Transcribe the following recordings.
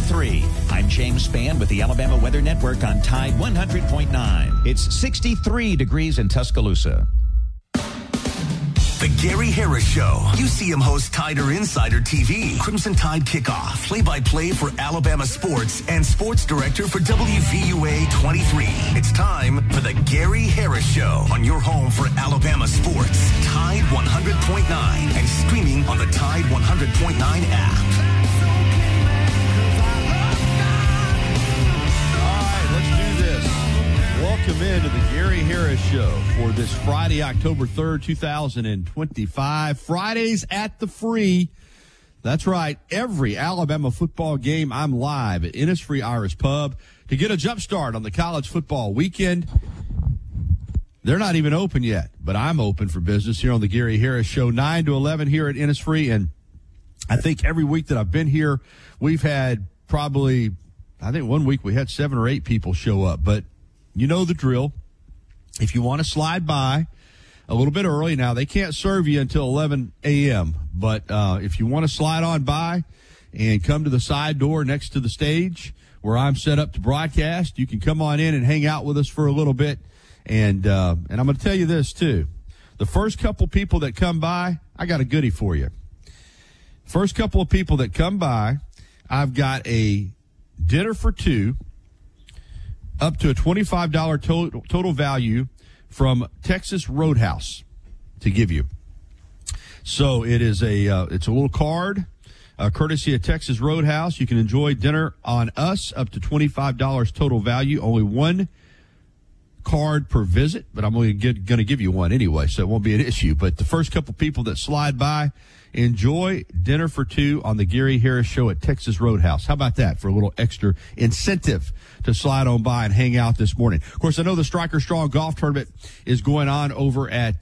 63. I'm James Spann with the Alabama Weather Network on Tide 100.9. It's 63 degrees in Tuscaloosa. The Gary Harris Show. UCM host Tider Insider TV. Crimson Tide Kickoff. Play-by-play for Alabama sports and sports director for WVUA 23. It's time for the Gary Harris Show on your home for Alabama sports. Tide 100.9 and streaming on the Tide 100.9 app. Welcome into the Gary Harris Show for this Friday, October 3rd, 2025. Fridays at the Free. That's right. Every Alabama football game, I'm live at Innisfree Irish Pub to get a jump start on the college football weekend. They're not even open yet, but I'm open for business here on the Gary Harris Show, 9 to 11 here at Innisfree. And I think every week that I've been here, we've had probably, I think one week we had 7 or 8 people show up, but you know the drill. If you want to slide by a little bit early, now they can't serve you until 11 a.m., but if you want to slide on by and come to the side door next to the stage where I'm set up to broadcast, you can come on in and hang out with us for a little bit. And I'm going to tell you this, too. The first couple people that come by, I got a goodie for you. First couple of people that come by, I've got a dinner for 2 up to a $25 total value from Texas Roadhouse to give you. So it is it's a little card, courtesy of Texas Roadhouse. You can enjoy dinner on us up to $25 total value. Only one card per visit, but I'm only going to give you one anyway, so it won't be an issue. But the first couple people that slide by, enjoy dinner for 2 on the Gary Harris Show at Texas Roadhouse. How about that for a little extra incentive to slide on by and hang out this morning? Of course, I know the Striker Strong Golf Tournament is going on over at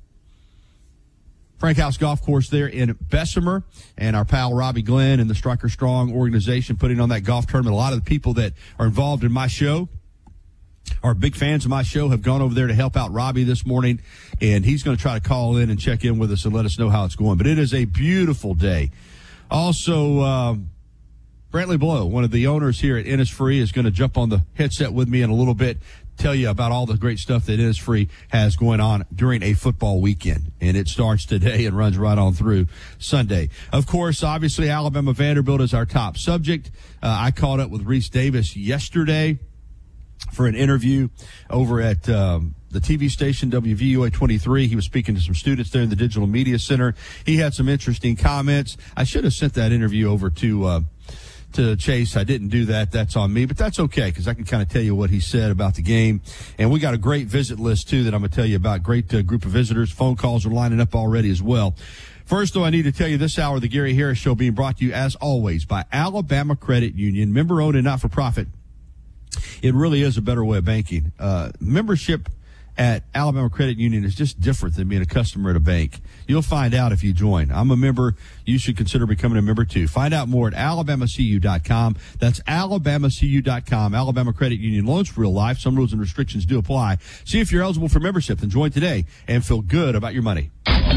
Frank House Golf Course there in Bessemer, and our pal Robbie Glenn and the Striker Strong organization putting on that golf tournament. A lot of the people that are involved in my show are big fans of my show, have gone over there to help out Robbie this morning, and he's going to try to call in and check in with us and let us know how it's going. But it is a beautiful day. Also, Brantley Blow, one of the owners here at Innisfree, is going to jump on the headset with me in a little bit, tell you about all the great stuff that Innisfree has going on during a football weekend. And it starts today and runs right on through Sunday. Of course, obviously, Alabama Vanderbilt is our top subject. I caught up with Reese Davis yesterday for an interview over at the TV station WVUA 23. He was speaking to some students there in the Digital Media Center. He had some interesting comments. I should have sent that interview over to Chase. I didn't do that. That's on me, but that's okay because I can kind of tell you what he said about the game. And we got a great visit list, too, that I'm going to tell you about. Great group of visitors. Phone calls are lining up already as well. First, though, I need to tell you this hour of the Gary Harris Show being brought to you, as always, by Alabama Credit Union, member-owned and not-for-profit. It really is a better way of banking. Membership at Alabama Credit Union is just different than being a customer at a bank. You'll find out if you join. I'm a member. You should consider becoming a member, too. Find out more at alabamacu.com. That's alabamacu.com. Alabama Credit Union, loans for real life. Some rules and restrictions do apply. See if you're eligible for membership. Then join today and feel good about your money.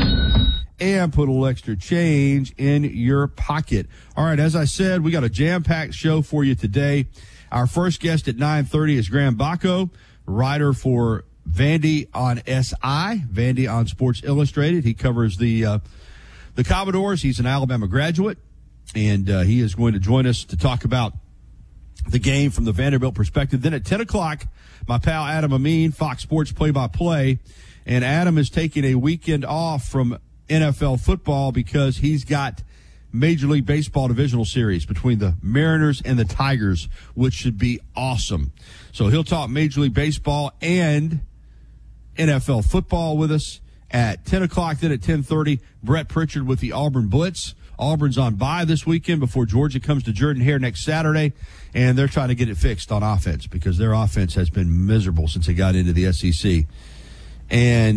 And put a little extra change in your pocket. All right, as I said, we got a jam-packed show for you today. Our first guest at 9:30 is Graham Bacco, writer for Vandy on SI, Vandy on Sports Illustrated. He covers the Commodores. He's an Alabama graduate, and he is going to join us to talk about the game from the Vanderbilt perspective. Then at 10 o'clock, my pal Adam Amin, Fox Sports play-by-play, and Adam is taking a weekend off from NFL football because he's got Major League Baseball divisional series between the Mariners and the Tigers, which should be awesome. So he'll talk Major League Baseball and NFL football with us at 10 o'clock. Then at 10:30, Brett Pritchard with the Auburn Blitz. Auburn's on bye this weekend before Georgia comes to Jordan-Hare next Saturday, and they're trying to get it fixed on offense because their offense has been miserable since they got into the SEC. And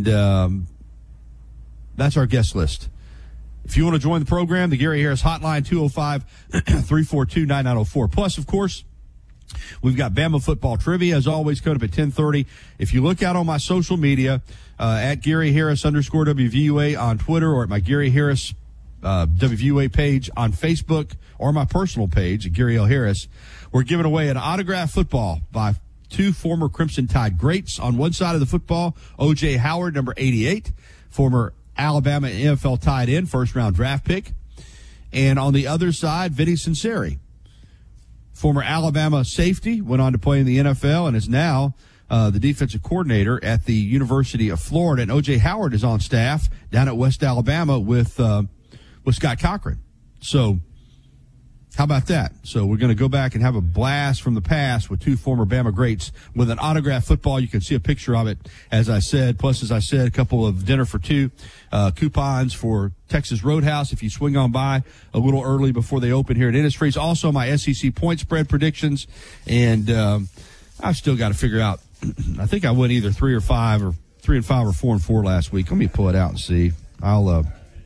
that's our guest list. If you want to join the program, the Gary Harris Hotline, 205-342-9904. Plus, of course, we've got Bama football trivia, as always, coming up at 10:30. If you look out on my social media, at Gary Harris _ WVUA on Twitter or at my Gary Harris WVUA page on Facebook or my personal page, Gary L. Harris. We're giving away an autographed football by two former Crimson Tide greats. On one side of the football, O.J. Howard, number 88, former Alabama NFL tight end, first-round draft pick. And on the other side, Vinny Sunseri, former Alabama safety, went on to play in the NFL and is now the defensive coordinator at the University of Florida. And O.J. Howard is on staff down at West Alabama with Scott Cochran. So how about that? So we're going to go back and have a blast from the past with two former Bama greats with an autographed football. You can see a picture of it, as I said. Plus, as I said, a couple of dinner for two coupons for Texas Roadhouse if you swing on by a little early before they open here at Industries. Also, my SEC point spread predictions. And I've still got to figure out. I think I went either 3 and 5 or 4 and 4 last week. Let me pull it out and see. I'll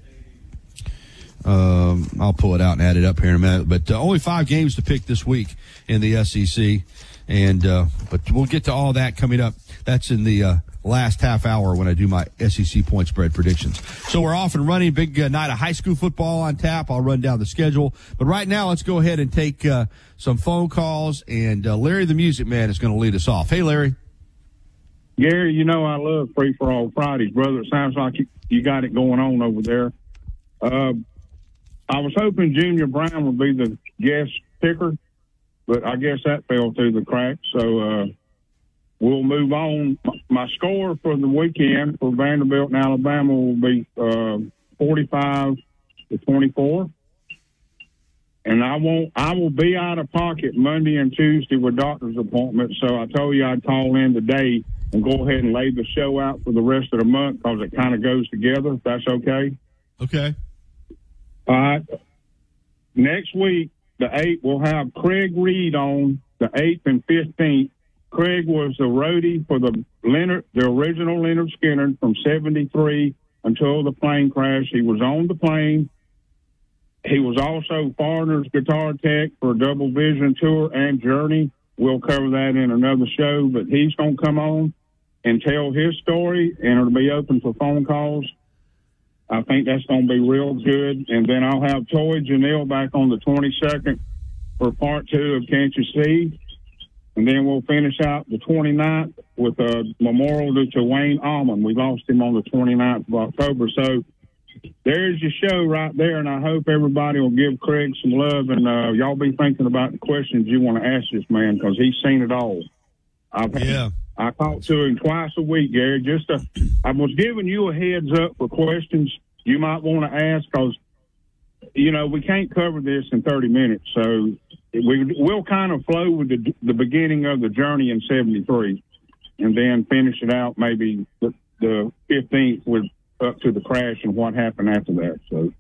pull it out and add it up here in a minute. But only 5 games to pick this week in the SEC. And but we'll get to all that coming up. That's in the last half hour when I do my SEC point spread predictions. So we're off and running. Big night of high school football on tap. I'll run down the schedule. But right now, let's go ahead and take some phone calls. And Larry the Music Man is going to lead us off. Hey, Larry. Gary, you know I love Free for All Fridays, brother. It sounds like you got it going on over there. I was hoping Junior Brown would be the guest picker, but I guess that fell through the cracks. So we'll move on. My score for the weekend for Vanderbilt and Alabama will be 45-24. And I will be out of pocket Monday and Tuesday with doctor's appointments. So I told you I'd call in today and go ahead and lay the show out for the rest of the month because it kind of goes together. If that's okay. Okay. All right. Next week, the 8th, we'll have Craig Reed on the 8th and 15th. Craig was the roadie for the original Leonard Skinner from 73 until the plane crash. He was on the plane. He was also Foreigner's guitar tech for Double Vision Tour and Journey. We'll cover that in another show, but he's going to come on and tell his story, and it'll be open for phone calls. I think that's going to be real good. And then I'll have Toy Janelle back on the 22nd for part 2 of Can't You See? And then we'll finish out the 29th with a memorial to Wayne Allman. We lost him on the 29th of October. So there's your show right there, and I hope everybody will give Craig some love. And y'all be thinking about the questions you want to ask this man because he's seen it all. I talk to him twice a week, Gary. I was giving you a heads up for questions you might want to ask because, you know, we can't cover this in 30 minutes. So we'll kind of flow with the beginning of the journey in 73 and then finish it out maybe the 15th with up to the crash and what happened after that. So.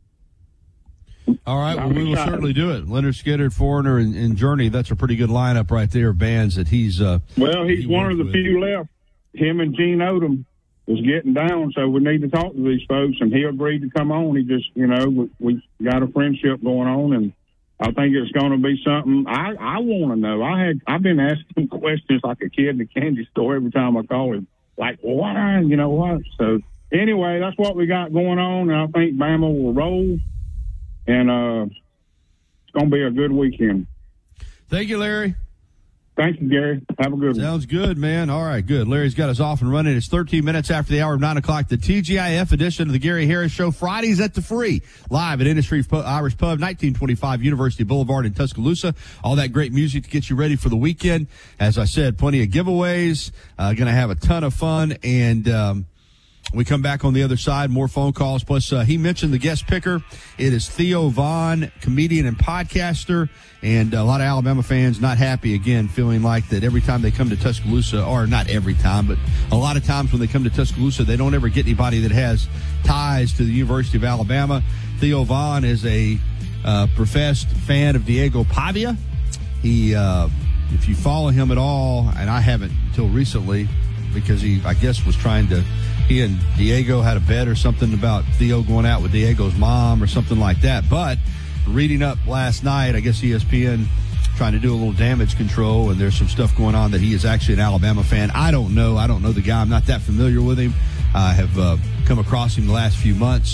All right, well, we will certainly do it. Leonard Skinner, Foreigner, and Journey. That's a pretty good lineup right there, bands that he's he's one of the few left. Him and Gene Odom is getting down, so we need to talk to these folks, and he agreed to come on. He just, you know, we got a friendship going on, and I think it's going to be something I want to know. I've been asking questions like a kid in the candy store every time I call him, like, what, you know what? So anyway, that's what we got going on, and I think Bama will roll. And it's going to be a good weekend. Thank you, Larry. Thank you, Gary. Have a good one. Sounds good, man. All right, good. Larry's got us off and running. It's 13 minutes after the hour of 9 o'clock. The TGIF edition of the Gary Harris Show, Fridays at the Free, live at Industry Irish Pub, 1925 University Boulevard in Tuscaloosa. All that great music to get you ready for the weekend. As I said, plenty of giveaways. Going to have a ton of fun. And we come back on the other side, more phone calls. Plus, he mentioned the guest picker. It is Theo Vaughn, comedian and podcaster. And a lot of Alabama fans not happy, again, feeling like that every time they come to Tuscaloosa, or not every time, but a lot of times when they come to Tuscaloosa, they don't ever get anybody that has ties to the University of Alabama. Theo Vaughn is a professed fan of Diego Pavia. He, if you follow him at all, and I haven't until recently, because he, I guess, was trying to, he and Diego had a bet or something about Theo going out with Diego's mom or something like that. But reading up last night, I guess ESPN trying to do a little damage control, and there's some stuff going on that he is actually an Alabama fan. I don't know the guy. I'm not that familiar with him. I have come across him the last few months.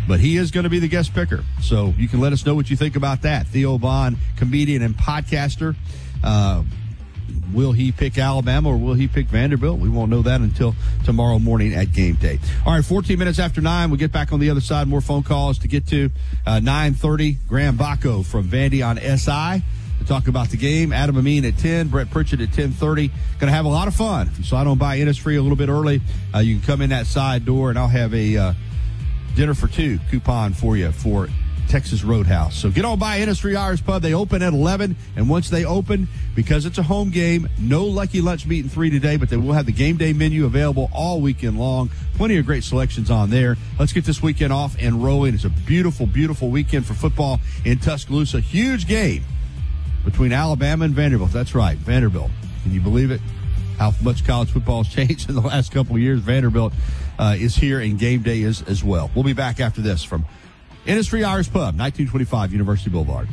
But he is going to be the guest picker. So you can let us know what you think about that. Theo Von, comedian and podcaster. Will he pick Alabama or will he pick Vanderbilt? We won't know that until tomorrow morning at game day. All right, 14 minutes after 9. We'll get back on the other side. More phone calls to get to. 9:30, Graham Bacco from Vandy on SI to talk about the game. Adam Amin at 10, Brett Pritchett at 10:30. Going to have a lot of fun. If you slide on by Innisfree a little bit early, you can come in that side door, and I'll have a dinner for two coupon for you for Texas Roadhouse. So get on by Innisfree Irish Pub. They open at 11, and once they open, because it's a home game, no Lucky Lunch Meat and 3 today, but they will have the game day menu available all weekend long. Plenty of great selections on there. Let's get this weekend off and rolling. It's a beautiful, beautiful weekend for football in Tuscaloosa. Huge game between Alabama and Vanderbilt. That's right, Vanderbilt. Can you believe it? How much college football has changed in the last couple of years. Vanderbilt is here, and game day is as well. We'll be back after this from Innisfree Irish Pub, 1925 University Boulevard.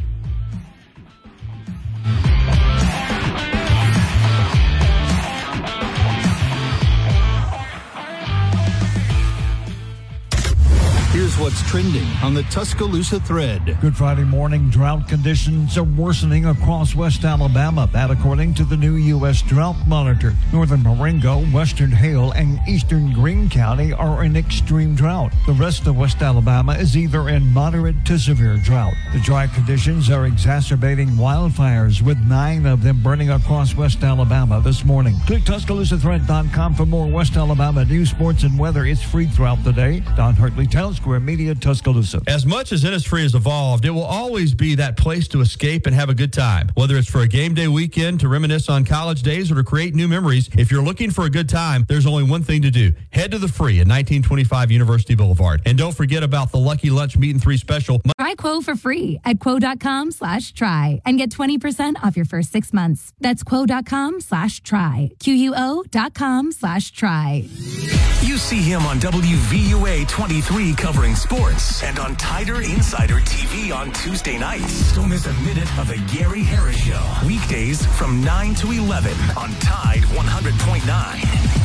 Here's what's trending on the Tuscaloosa thread. Good Friday morning. Drought conditions are worsening across West Alabama. That according to the new U.S. Drought Monitor. Northern Marengo, Western Hale, and Eastern Greene County are in extreme drought. The rest of West Alabama is either in moderate to severe drought. The dry conditions are exacerbating wildfires, with 9 of them burning across West Alabama this morning. Click TuscaloosaThread.com for more West Alabama news, sports, and weather. It's free throughout the day. Don Hartley, Town Square Media, Tuscaloosa. As much as Innisfree has evolved, it will always be that place to escape and have a good time. Whether it's for a game day weekend, to reminisce on college days, or to create new memories, if you're looking for a good time, there's only one thing to do. Head to the Free at 1925 University Boulevard. And don't forget about the Lucky Lunch Meat and 3 special. Try Quo for free at quo.com/try and get 20% off your first 6 months. That's quo.com/try. QUO.com/try. You see him on WVUA 23 covering sports and on Tider Insider TV on Tuesday nights. Don't miss a minute of the Gary Harris Show. Weekdays from 9 to 11 on Tide 100.9.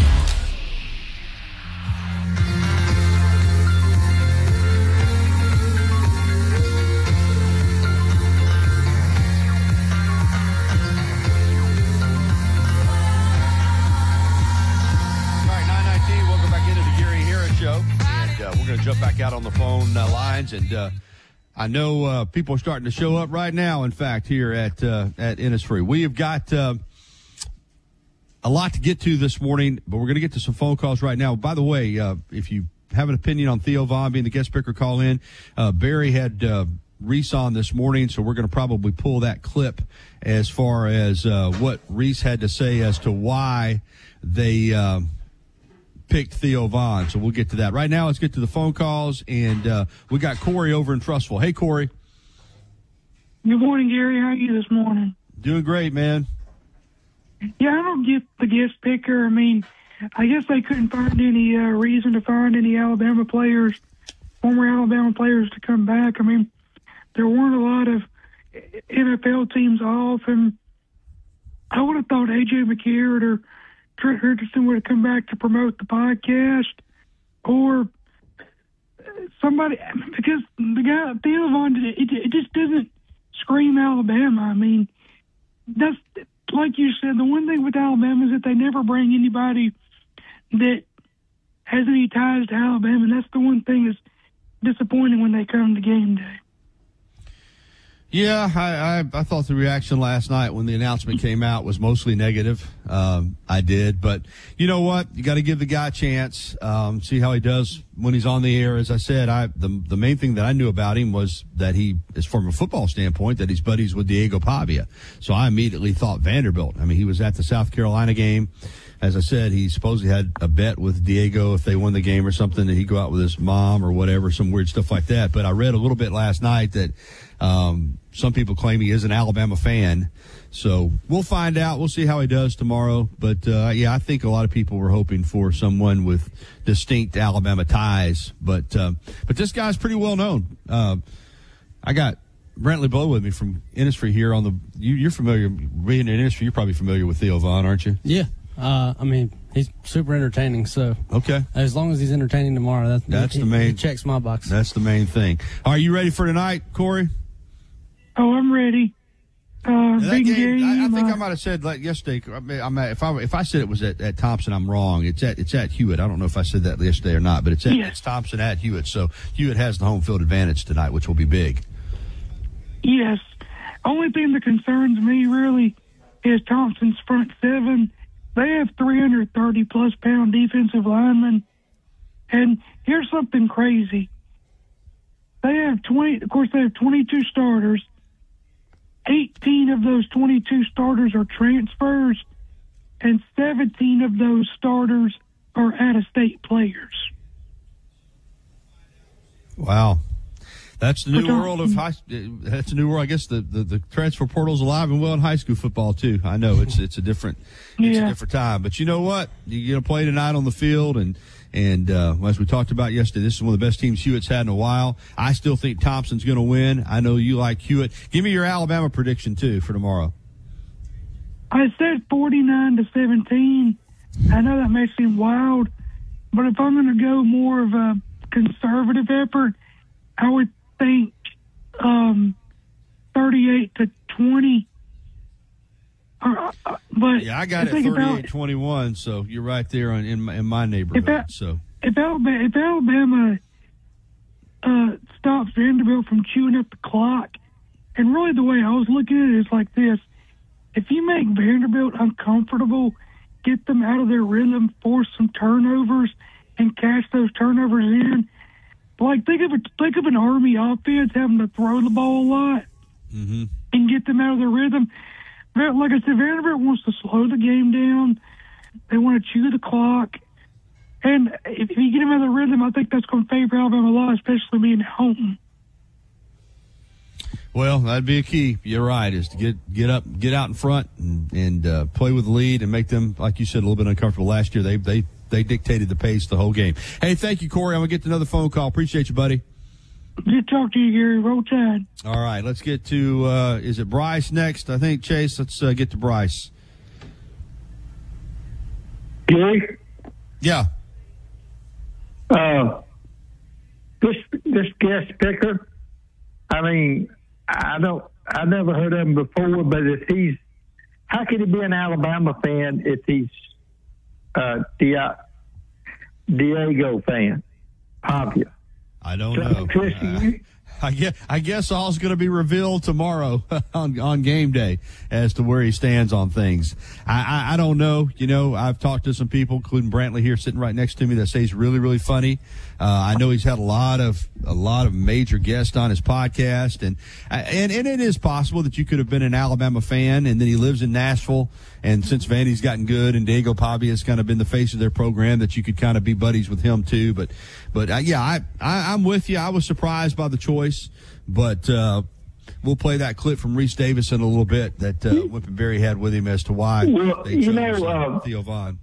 We're going to jump back out on the phone lines, and I know people are starting to show up right now, in fact, here at Innisfree. We have got a lot to get to this morning, but we're going to get to some phone calls right now. By the way, if you have an opinion on Theo Von being the guest picker, call in. Barry had Reese on this morning, so we're going to probably pull that clip as far as what Reese had to say as to why they picked Theo Von. So we'll get to that. Right now, let's get to the phone calls, and we got Corey over in Trussville. Hey, Corey. Good morning, Gary. How are you this morning? Doing great, man. Yeah, I don't get the guest picker. I mean, I guess they couldn't find any reason to find any Alabama players, former Alabama players, to come back. I mean, there weren't a lot of NFL teams off, and I would have thought A.J. McCarron or Trent Richardson would have come back to promote the podcast, or somebody, because the guy, Theo Von, it just doesn't scream Alabama. I mean, that's, like you said, the one thing with Alabama is that they never bring anybody that has any ties to Alabama, and that's the one thing that's disappointing when they come to game day. Yeah, I thought the reaction last night when the announcement came out was mostly negative. I did. But you know what? You got to give the guy a chance, see how he does when he's on the air. As I said, the main thing that I knew about him was that he is, from a football standpoint, that he's buddies with Diego Pavia. So I immediately thought Vanderbilt. I mean, he was at the South Carolina game. As I said, he supposedly had a bet with Diego if they won the game or something, that he'd go out with his mom or whatever, some weird stuff like that. But I read a little bit last night that some people claim he is an Alabama fan. So we'll find out. We'll see how he does tomorrow. But, yeah, I think a lot of people were hoping for someone with distinct Alabama ties. But this guy's pretty well known. I got Brantley Blow with me from Innisfree here on the – you're familiar – being in Innisfree, you're probably familiar with Theo Von, aren't you? Yeah. I mean, He's super entertaining. So okay, as long as he's entertaining tomorrow, that's the main. He checks my box. That's the main thing. Are you ready for tonight, Corey? Oh, I'm ready. Big game. I think I might have said like yesterday. If I said it was at Thompson, I'm wrong. It's at Hewitt. I don't know if I said that yesterday or not, but it's Thompson at Hewitt. So Hewitt has the home field advantage tonight, which will be big. Yes. Only thing that concerns me really is Thompson's front seven. They have 330-plus pound defensive linemen, and here's something crazy. They have 22 starters. 18 of those 22 starters are transfers, and 17 of those starters are out-of-state players. Wow. That's the new world of that's a new world. I guess the transfer portal's alive and well in high school football too. I know it's a different time, but you know what? You're gonna play tonight on the field, and as we talked about yesterday, this is one of the best teams Hewitt's had in a while. I still think Thompson's gonna win. I know you like Hewitt. Give me your Alabama prediction too for tomorrow. I said 49-17. I know that may seem wild, but if I'm gonna go more of a conservative effort, I would think 38-20. But yeah, I got it 38-21. So you're right there in my neighborhood. If Alabama stops Vanderbilt from chewing up the clock, and really the way I was looking at it is like this: if you make Vanderbilt uncomfortable, get them out of their rhythm, force some turnovers, and cash those turnovers in. Like think of an Army offense having to throw the ball a lot and get them out of their rhythm. Like I said, Vanderbilt wants to slow the game down. They want to chew the clock, and if you get them out of their rhythm, I think that's going to favor Alabama a lot, especially being at home. Well, that'd be a key. You're right, is to get out in front and play with the lead and make them, like you said, a little bit uncomfortable. Last year, they dictated the pace the whole game. Hey, thank you, Corey. I'm going to get another phone call. Appreciate you, buddy. Good talk to you, Gary. Roll Tide. All right, let's get to, is it Bryce next? I think, Chase, let's get to Bryce. Gary? Yeah. This guest picker, I mean, I've never heard of him before, but how could he be an Alabama fan if he's Diego fan? Pavia. I don't know. I guess all's going to be revealed tomorrow on game day as to where he stands on things. I don't know. You know, I've talked to some people, including Brantley here sitting right next to me, that say he's really, really funny. I know he's had a lot of major guests on his podcast, and it is possible that you could have been an Alabama fan, and then he lives in Nashville, and since Vandy's gotten good and Diego Pavia has kind of been the face of their program, that you could kind of be buddies with him too. But I'm with you. I was surprised by the choice, but we'll play that clip from Reese Davis in a little bit that Whippenberry had with him as to why they chose Theo Vaughn.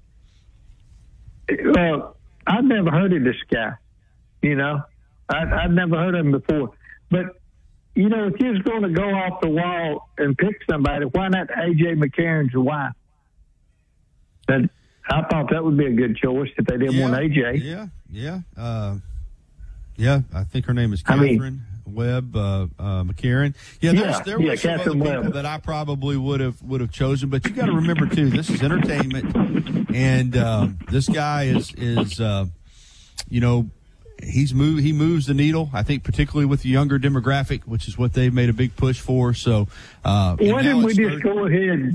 I've never heard of this guy. You know, I've never heard of him before. But, you know, if you're going to go off the wall and pick somebody, why not A.J. McCarron's wife? I thought that would be a good choice if they didn't want A.J. Yeah, I think her name is Catherine Webb McCarron. There were some other people that I probably would have chosen, but you got to remember too, this is entertainment, and this guy is you know, he moves the needle. I think particularly with the younger demographic, which is what they've made a big push for. So why didn't we just go ahead?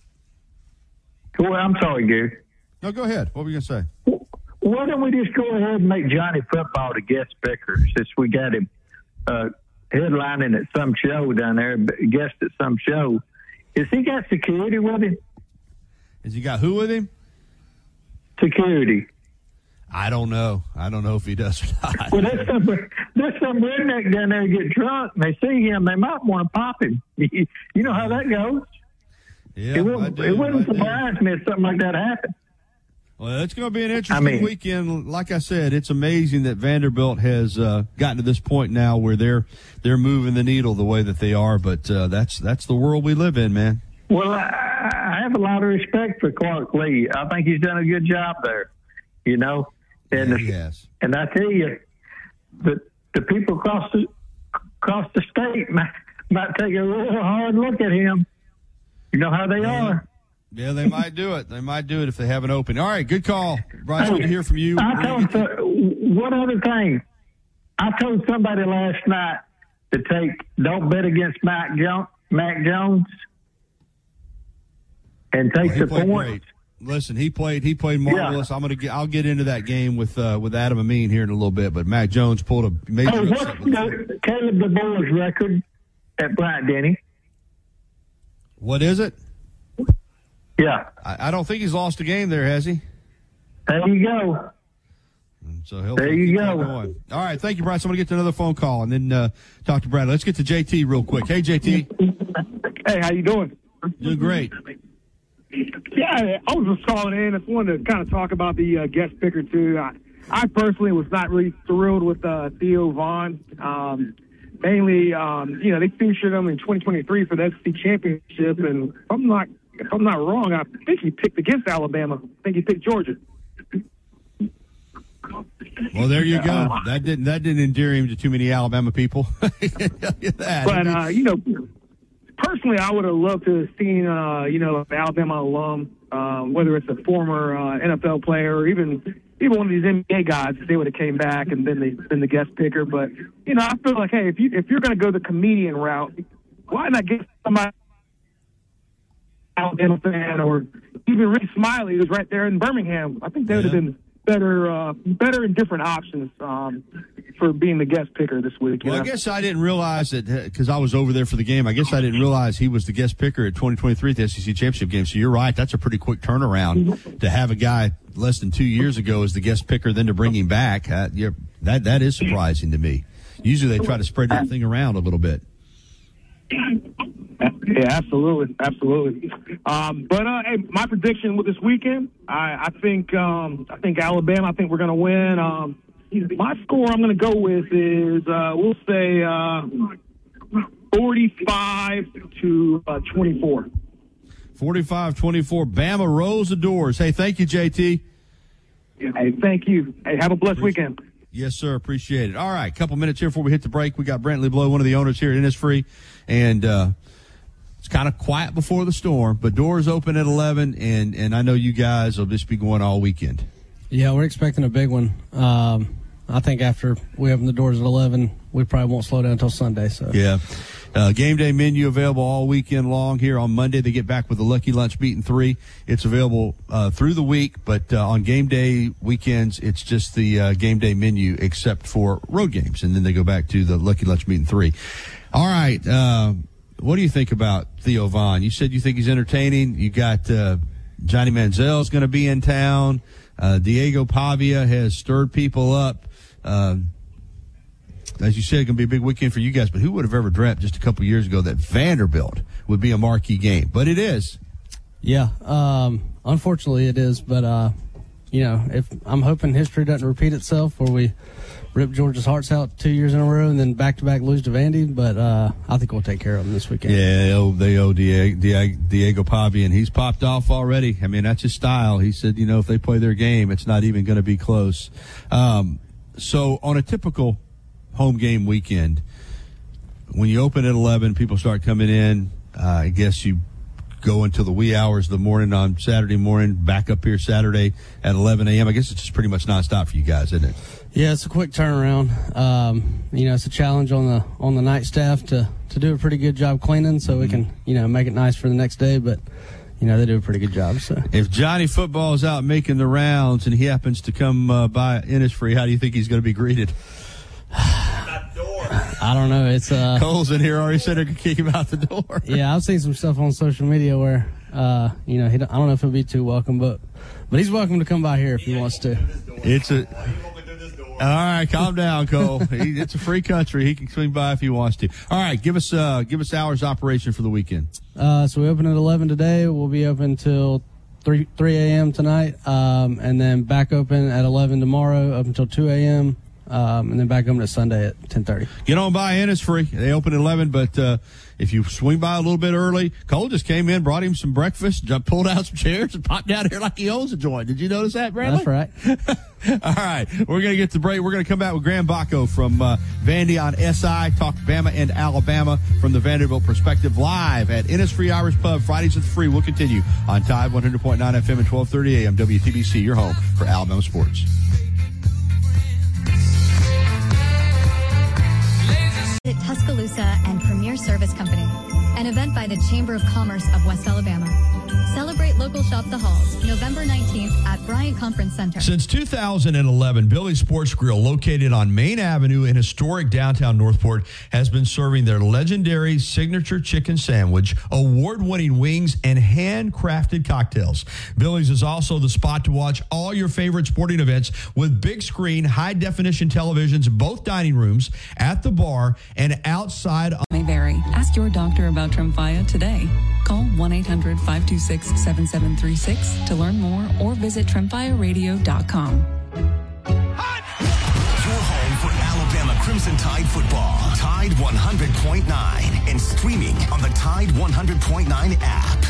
I'm sorry, Gary. No, go ahead. What were you going to say? Why don't we just go ahead and make Johnny Football the guest picker, since we got him headlining at some show down there, guest at some show. Has he got security with him? Has he got who with him? Security. I don't know. I don't know if he does or not. Well, there's some redneck down there get drunk, and they see him, they might want to pop him. You know how that goes. Yeah, it wouldn't surprise me if something like that happened. Well, it's going to be an interesting weekend. Like I said, it's amazing that Vanderbilt has gotten to this point now where they're moving the needle the way that they are. But that's the world we live in, man. Well, I have a lot of respect for Clark Lee. I think he's done a good job there, you know. And yes. And I tell you, the people across the state might take a real hard look at him. You know how they are. Yeah, they might do it. They might do it if they have an open. All right, good call, Bryce. Good to hear from you. One other thing. I told somebody last night to don't bet against Mac Jones and take the points. Great. Listen, he played marvelous. Yeah. I'll get into that game with Adam Amin here in a little bit, but Mac Jones pulled a major upset. What's Caleb DeBoer's record at Bryant-Denny? What is it? Yeah. I don't think he's lost a game there, has he? There you go. So there you go. Going. All right, thank you, Bryce. I'm going to get to another phone call and then talk to Bradley. Let's get to JT real quick. Hey, JT. Hey, how you doing? Doing great. Yeah, I was just calling in. I just wanted to kind of talk about the guest picker, too. I personally was not really thrilled with Theo Vaughn. Mainly, they featured him in 2023 for the SEC championship, and if I'm not wrong, I think he picked against Alabama. I think he picked Georgia. Well, there you go. That didn't endear him to too many Alabama people. But personally, I would have loved to have seen an Alabama alum, whether it's a former NFL player or even one of these NBA guys, if they would have came back and been the guest picker. But I feel like, hey, if you're going to go the comedian route, why not get somebody Alabama fan or even Rick Smiley, who's right there in Birmingham? I think they would have been better and different options for being the guest picker this week. Well, I guess I didn't realize that because I was over there for the game. I guess I didn't realize he was the guest picker at 2023 at the SEC Championship game. So you're right. That's a pretty quick turnaround to have a guy less than 2 years ago as the guest picker, then to bring him back. That is surprising to me. Usually they try to spread that thing around a little bit. Yeah, absolutely. But hey, my prediction with this weekend, I think Alabama. I think we're going to win. My score I'm going to go with is we'll say 45-24. 45-24. Bama rolls the doors. Hey, thank you, JT. Hey, thank you. Hey, have a blessed weekend. Yes, sir. Appreciate it. All right, couple minutes here before we hit the break. We got Brantley Blow, one of the owners here at Innisfree, and it's kind of quiet before the storm, but doors open at 11, and I know you guys will just be going all weekend. Yeah, we're expecting a big one. I think after we open the doors at 11, we probably won't slow down until Sunday. So yeah. Game day menu available all weekend long here. On Monday, they get back with the Lucky Lunch Meat and 3. It's available through the week, but on game day weekends, it's just the game day menu except for road games, and then they go back to the Lucky Lunch Meat and 3. All right. What do you think about Theo Vaughn? You said you think he's entertaining. You got Johnny Manziel's going to be in town. Diego Pavia has stirred people up. As you said, it's going to be a big weekend for you guys, but who would have ever dreamt just a couple years ago that Vanderbilt would be a marquee game? But it is. Yeah, unfortunately it is, but, if I'm hoping history doesn't repeat itself where we rip Georgia's hearts out 2 years in a row and then back-to-back lose to Vandy, but I think we'll take care of them this weekend. Yeah, they owe Diego Pavia, and he's popped off already. I mean, that's his style. He said, if they play their game, it's not even going to be close. So on a typical home game weekend, when you open at 11, people start coming in. I guess you go until the wee hours of the morning on Saturday morning, back up here Saturday at 11 a.m. I guess it's just pretty much nonstop for you guys, isn't it? Yeah, it's a quick turnaround. It's a challenge on the night staff to do a pretty good job cleaning so we can, make it nice for the next day. But, they do a pretty good job. So if Johnny Football is out making the rounds and he happens to come by Innisfree, how do you think he's going to be greeted? I don't know. It's Cole's in here already said they're going to kick him out the door. Yeah, I've seen some stuff on social media where, I don't know if he'll be too welcome, but he's welcome to come by here if he wants to. All right, calm down, Cole. It's a free country. He can swing by if he wants to. All right, give us hours operation for the weekend. So we open at 11 today. We'll be open till 3 a.m. tonight, and then back open at 11 tomorrow up until 2 a.m. and then back home to Sunday at 10:30. Get on by Innisfree. They open at 11, but if you swing by a little bit early, Cole just came in, brought him some breakfast, pulled out some chairs, and popped down here like he owns a joint. Did you notice that, Bradley? That's right. All right, we're going to get to break. We're going to come back with Graham Bacco from Vandy on SI, talk Bama and Alabama from the Vanderbilt perspective, live at Innisfree Irish Pub, Fridays at 3. We'll continue on Tide 100.9 FM and 1230 AM WTBC, your home for Alabama sports. Tuscaloosa and Premier Service Company, an event by the Chamber of Commerce of West Alabama. Celebrate local Shop the Halls, November 19th at Bryant Conference Center. Since 2011, Billy's Sports Grill, located on Main Avenue in historic downtown Northport, has been serving their legendary signature chicken sandwich, award-winning wings, and handcrafted cocktails. Billy's is also the spot to watch all your favorite sporting events with big screen, high-definition televisions, both dining rooms, at the bar, and outside. May vary. Ask your doctor about Tremfya today. Call 1-800-526-7736 to learn more or visit TremfyaRadio.com. Your home for Alabama Crimson Tide football. Tide 100.9 and streaming on the Tide 100.9 app.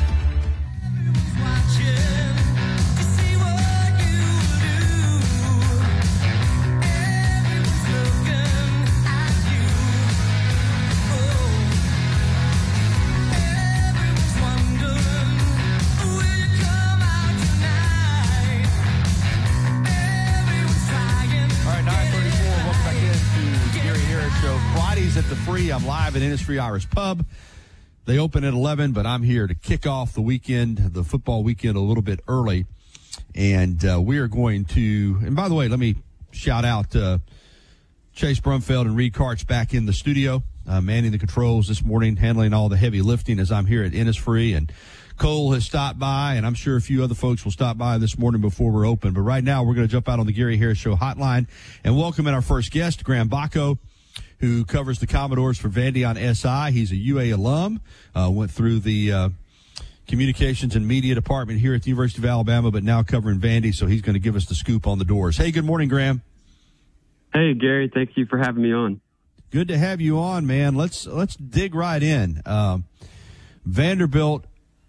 At the Free. I'm live at Innisfree Irish Pub. They open at 11, but I'm here to kick off the weekend, the football weekend, a little bit early. And we are going to, and by the way, let me shout out Chase Brumfeld and Reed Karch back in the studio, manning the controls this morning, handling all the heavy lifting as I'm here at Innisfree. And Cole has stopped by, and I'm sure a few other folks will stop by this morning before we're open. But right now, we're going to jump out on the Gary Harris Show hotline and welcome in our first guest, Graham Bacco, who covers the Commodores for Vandy on SI. He's a UA alum, went through the communications and media department here at the University of Alabama, but now covering Vandy, so he's going to give us the scoop on the Doors. Hey, good morning, Graham. Hey, Gary. Thank you for having me on. Good to have you on, man. Let's dig right in. Vanderbilt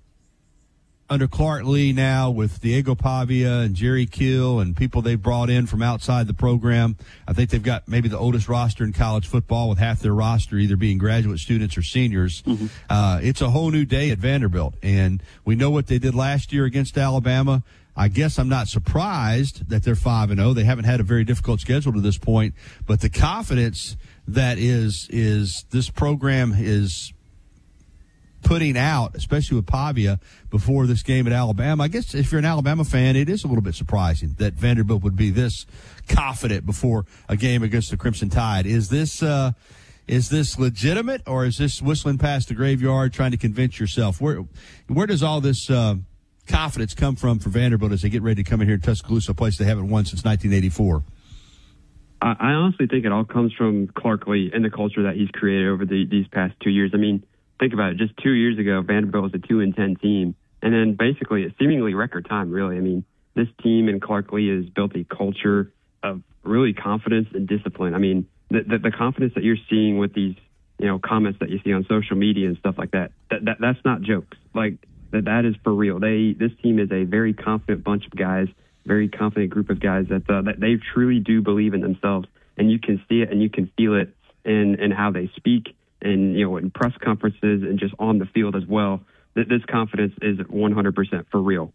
under Clark Lee now with Diego Pavia and Jerry Kill and people they brought in from outside the program. I think they've got maybe the oldest roster in college football, with half their roster either being graduate students or seniors. Mm-hmm. It's a whole new day at Vanderbilt, and we know what they did last year against Alabama. I guess I'm not surprised that they're 5-0. They haven't had a very difficult schedule to this point, but the confidence that is this program is putting out, especially with Pavia before this game at Alabama. I guess if you're an Alabama fan, it is a little bit surprising that Vanderbilt would be this confident before a game against the Crimson Tide. Is this legitimate, or is this whistling past the graveyard trying to convince yourself? Where does all this confidence come from for Vanderbilt as they get ready to come in here to Tuscaloosa, a place they haven't won since 1984? I honestly think it all comes from Clark Lee and the culture that he's created over these past 2 years. I mean, think about it. Just 2 years ago, Vanderbilt was a 2-10 team, and then basically a seemingly record time, really. I mean, this team and Clark Lee has built a culture of really confidence and discipline. I mean, the confidence that you're seeing with these, comments that you see on social media and stuff like that's not jokes. Like, that is for real. This team is a very confident bunch of guys, very confident group of guys that they truly do believe in themselves, and you can see it and you can feel it in how they speak. And, in press conferences and just on the field as well, this confidence is 100% for real.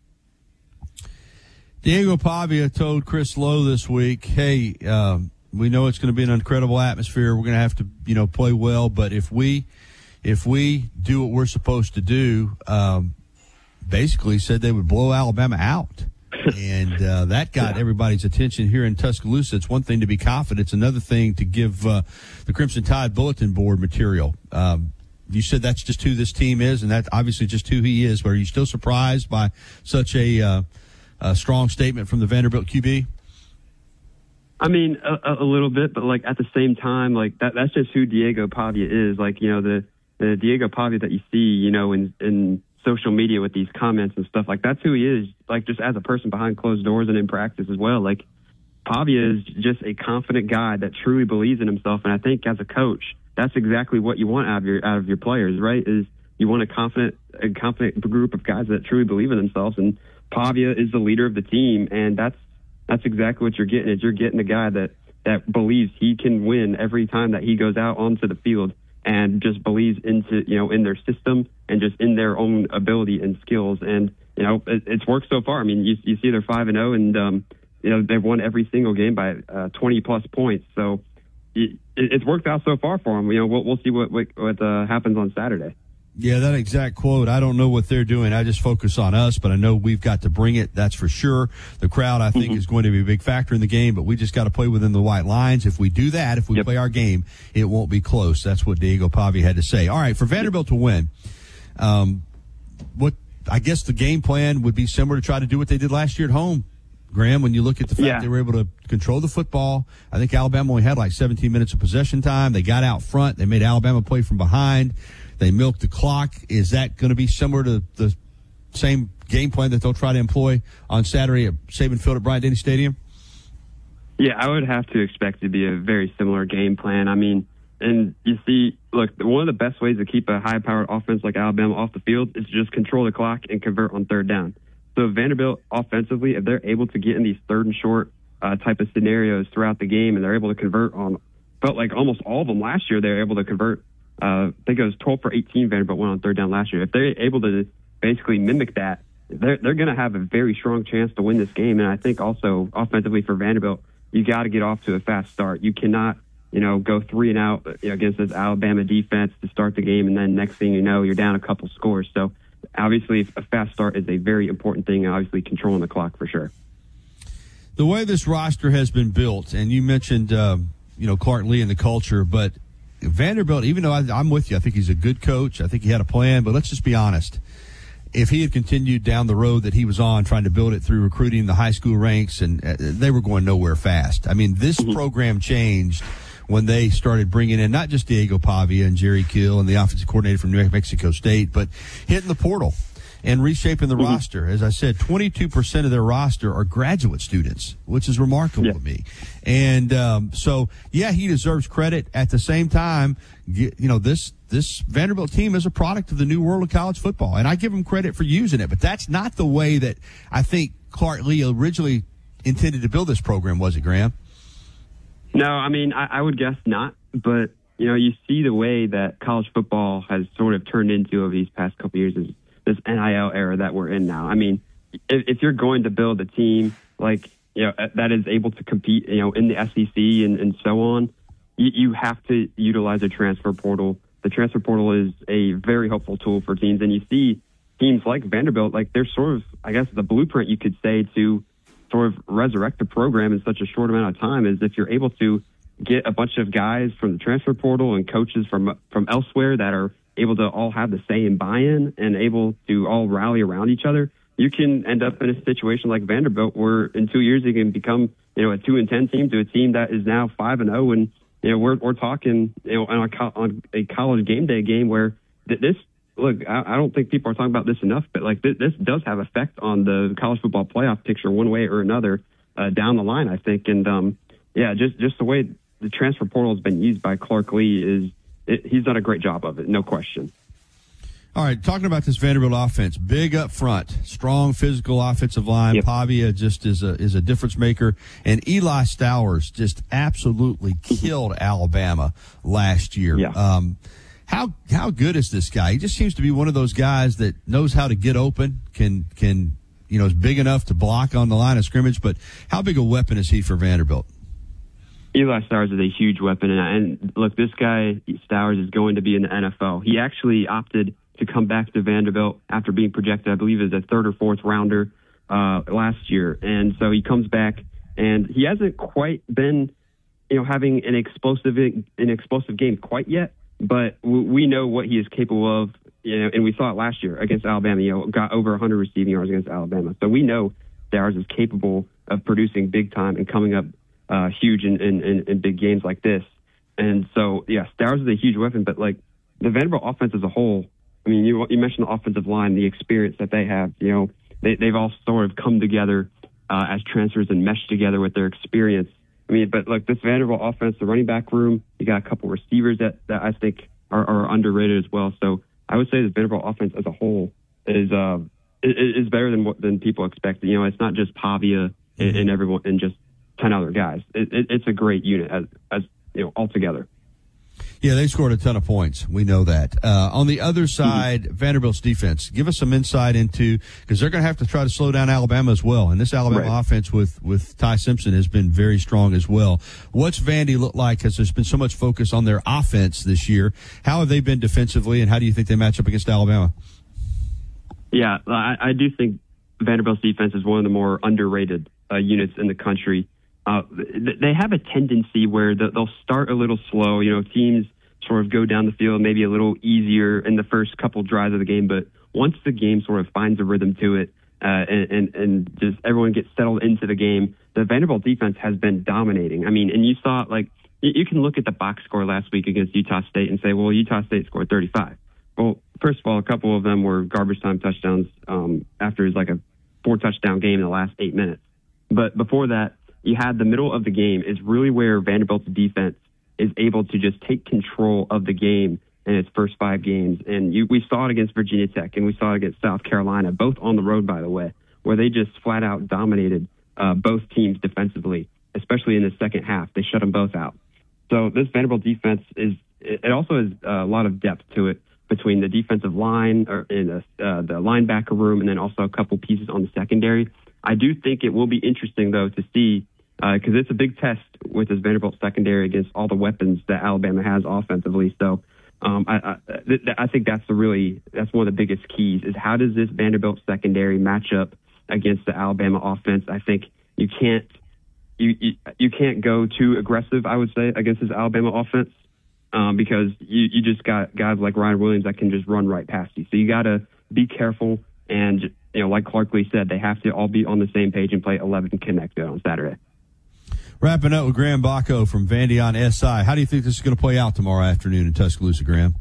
Diego Pavia told Chris Lowe this week, hey, we know it's going to be an incredible atmosphere. We're going to have to, play well. But if we do what we're supposed to do, basically said they would blow Alabama out. And that got everybody's attention here in Tuscaloosa. It's one thing to be confident. It's another thing to give the Crimson Tide bulletin board material. You said that's just who this team is, and that's obviously just who he is. But are you still surprised by such a strong statement from the Vanderbilt QB? I mean, a little bit, but, at the same time, that's just who Diego Pavia is. The Diego Pavia that you see, in social media with these comments and stuff, that's who he is, just as a person behind closed doors and in practice as well. Pavia is just a confident guy that truly believes in himself. And I think as a coach, that's exactly what you want out of your players, right? Is you want a confident group of guys that truly believe in themselves. And Pavia is the leader of the team, and that's exactly what you're getting. Is you're getting a guy that believes he can win every time that he goes out onto the field, and just believes in their system and just in their own ability and skills. And it's worked so far. I mean, you see they're 5-0, and they've won every single game by 20+ points. So it's worked out so far for them. We'll see what happens on Saturday. Yeah, that exact quote. I don't know what they're doing. I just focus on us, but I know we've got to bring it. That's for sure. The crowd, I think, is going to be a big factor in the game, but we just got to play within the white lines. If we do that, if we play our game, it won't be close. That's what Diego Pavia had to say. All right, for Vanderbilt to win, what I guess the game plan would be similar to try to do what they did last year at home. Graham, when you look at the fact they were able to control the football, I think Alabama only had like 17 minutes of possession time. They got out front. They made Alabama play from behind. They milked the clock. Is that going to be similar to the same game plan that they'll try to employ on Saturday at Saban Field at Bryant-Denny Stadium? Yeah, I would have to expect it to be a very similar game plan. I mean, and you see, look, one of the best ways to keep a high-powered offense like Alabama off the field is to just control the clock and convert on third down. So Vanderbilt offensively, if they're able to get in these third and short type of scenarios throughout the game, and they're able to convert on, felt like almost all of them last year, they were able to convert. I think it was 12 for 18 Vanderbilt went on third down last year. If they're able to basically mimic that, they're going to have a very strong chance to win this game. And I think also offensively for Vanderbilt, you got to get off to a fast start. You cannot, go 3 and out against this Alabama defense to start the game, and then next thing you know, you're down a couple scores. So obviously a fast start is a very important thing, and obviously controlling the clock for sure. The way this roster has been built, and you mentioned, Clark Lee and the culture, but Vanderbilt, even though I'm with you, I think he's a good coach. I think he had a plan, but let's just be honest. If he had continued down the road that he was on, trying to build it through recruiting the high school ranks, and they were going nowhere fast. I mean, this program changed when they started bringing in not just Diego Pavia and Jerry Kill and the offensive coordinator from New Mexico State, but hitting the portal and reshaping the roster. As I said, 22% of their roster are graduate students, which is remarkable to me. And he deserves credit. At the same time, this Vanderbilt team is a product of the new world of college football, and I give them credit for using it. But that's not the way that I think Clark Lee originally intended to build this program, was it, Graham? No, I mean, I would guess not. But, you see the way that college football has sort of turned into over these past couple of years is this NIL era that we're in now. I mean, if you're going to build a team like, that is able to compete, in the SEC and so on, you have to utilize a transfer portal. The transfer portal is a very helpful tool for teams. And you see teams like Vanderbilt, like they're sort of, I guess, the blueprint, you could say, to sort of resurrect the program in such a short amount of time, is if you're able to get a bunch of guys from the transfer portal and coaches from elsewhere that are able to all have the same buy-in and able to all rally around each other, you can end up in a situation like Vanderbilt where in 2 years you can become, a 2-10 team to a team that is now 5-0. And, we're talking, on a college game day game where this, look, I don't think people are talking about this enough, but like this does have effect on the college football playoff picture one way or another down the line, I think. And, just the way the transfer portal has been used by Clark Lee he's done a great job of it, no question. All right, talking about this Vanderbilt offense, big up front, strong physical offensive line. Pavia just is a difference maker, and Eli Stowers just absolutely killed Alabama last year. How good is this guy? He just seems to be one of those guys that knows how to get open, can is big enough to block on the line of scrimmage. But how big a weapon is he for Vanderbilt? Eli Stowers is a huge weapon, and look, this guy Stowers is going to be in the NFL. He actually opted to come back to Vanderbilt after being projected, I believe, as a 3rd or 4th rounder last year, and so he comes back, and he hasn't quite been, having an explosive game quite yet, but we know what he is capable of, and we saw it last year against Alabama. Got over 100 receiving yards against Alabama, so we know Stowers is capable of producing big time and coming up huge in big games like this. And so, Stowers is a huge weapon, but like the Vanderbilt offense as a whole, I mean, you mentioned the offensive line, the experience that they have, they've all sort of come together as transfers and mesh together with their experience. I mean, but look, this Vanderbilt offense, the running back room, you got a couple receivers that I think are underrated as well. So I would say the Vanderbilt offense as a whole is better than people expect. You know, it's not just Pavia and everyone and just 10 other guys. It's a great unit as you know, altogether. Yeah, they scored a ton of points. We know that. On the other side, Vanderbilt's defense. Give us some insight into, because they're going to have to try to slow down Alabama as well. And this Alabama offense with Ty Simpson has been very strong as well. What's Vandy look like? Because there's been so much focus on their offense this year. How have they been defensively, and how do you think they match up against Alabama? Yeah, I do think Vanderbilt's defense is one of the more underrated units in the country. They have a tendency where they'll start a little slow. You know, teams sort of go down the field maybe a little easier in the first couple drives of the game, but once the game sort of finds a rhythm to it, and just everyone gets settled into the game, the Vanderbilt defense has been dominating. I mean, and you saw, like, you can look at the box score last week against Utah State and say, well, Utah State scored 35. Well, first of all, a couple of them were garbage time touchdowns after like a 4-touchdown game in the last 8 minutes. But before that, you had the middle of the game is really where Vanderbilt's defense is able to just take control of the game in its first 5 games. And we saw it against Virginia Tech, and we saw it against South Carolina, both on the road, by the way, where they just flat out dominated both teams defensively, especially in the second half. They shut them both out. So this Vanderbilt defense it also has a lot of depth to it between the defensive line or in the linebacker room, and then also a couple pieces on the secondary. I do think it will be interesting, though, to see, because it's a big test with this Vanderbilt secondary against all the weapons that Alabama has offensively. So I think that's one of the biggest keys is how does this Vanderbilt secondary match up against the Alabama offense? I think you can't go too aggressive, I would say, against this Alabama offense because you just got guys like Ryan Williams that can just run right past you. So you got to be careful, and you know, like Clark Lee said, they have to all be on the same page and play 11 connected on Saturday. Wrapping up with Graham Bacco from Vandy on SI. How do you think this is going to play out tomorrow afternoon in Tuscaloosa, Graham?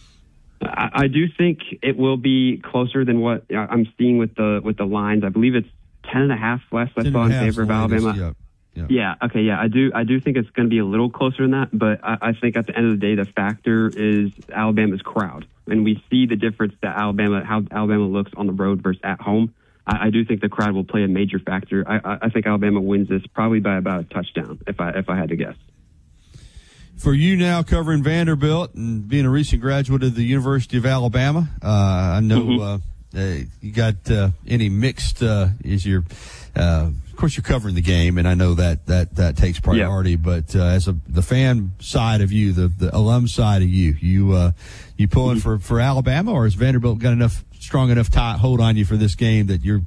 I do think it will be closer than what I'm seeing with the lines. I believe it's 10.5 less I saw in favor of Alabama. Yeah. Okay. Yeah. I do think it's going to be a little closer than that, but I think at the end of the day, the factor is Alabama's crowd. And we see the difference that how Alabama looks on the road versus at home. I do think the crowd will play a major factor. I think Alabama wins this probably by about a touchdown, if I had to guess. For you now covering Vanderbilt and being a recent graduate of the University of Alabama, I know you got any mixed is your of course you're covering the game, and I know that takes priority. Yeah. But as the fan side of you, the alum side of you pulling for Alabama, or has Vanderbilt got strong enough hold on you for this game that you're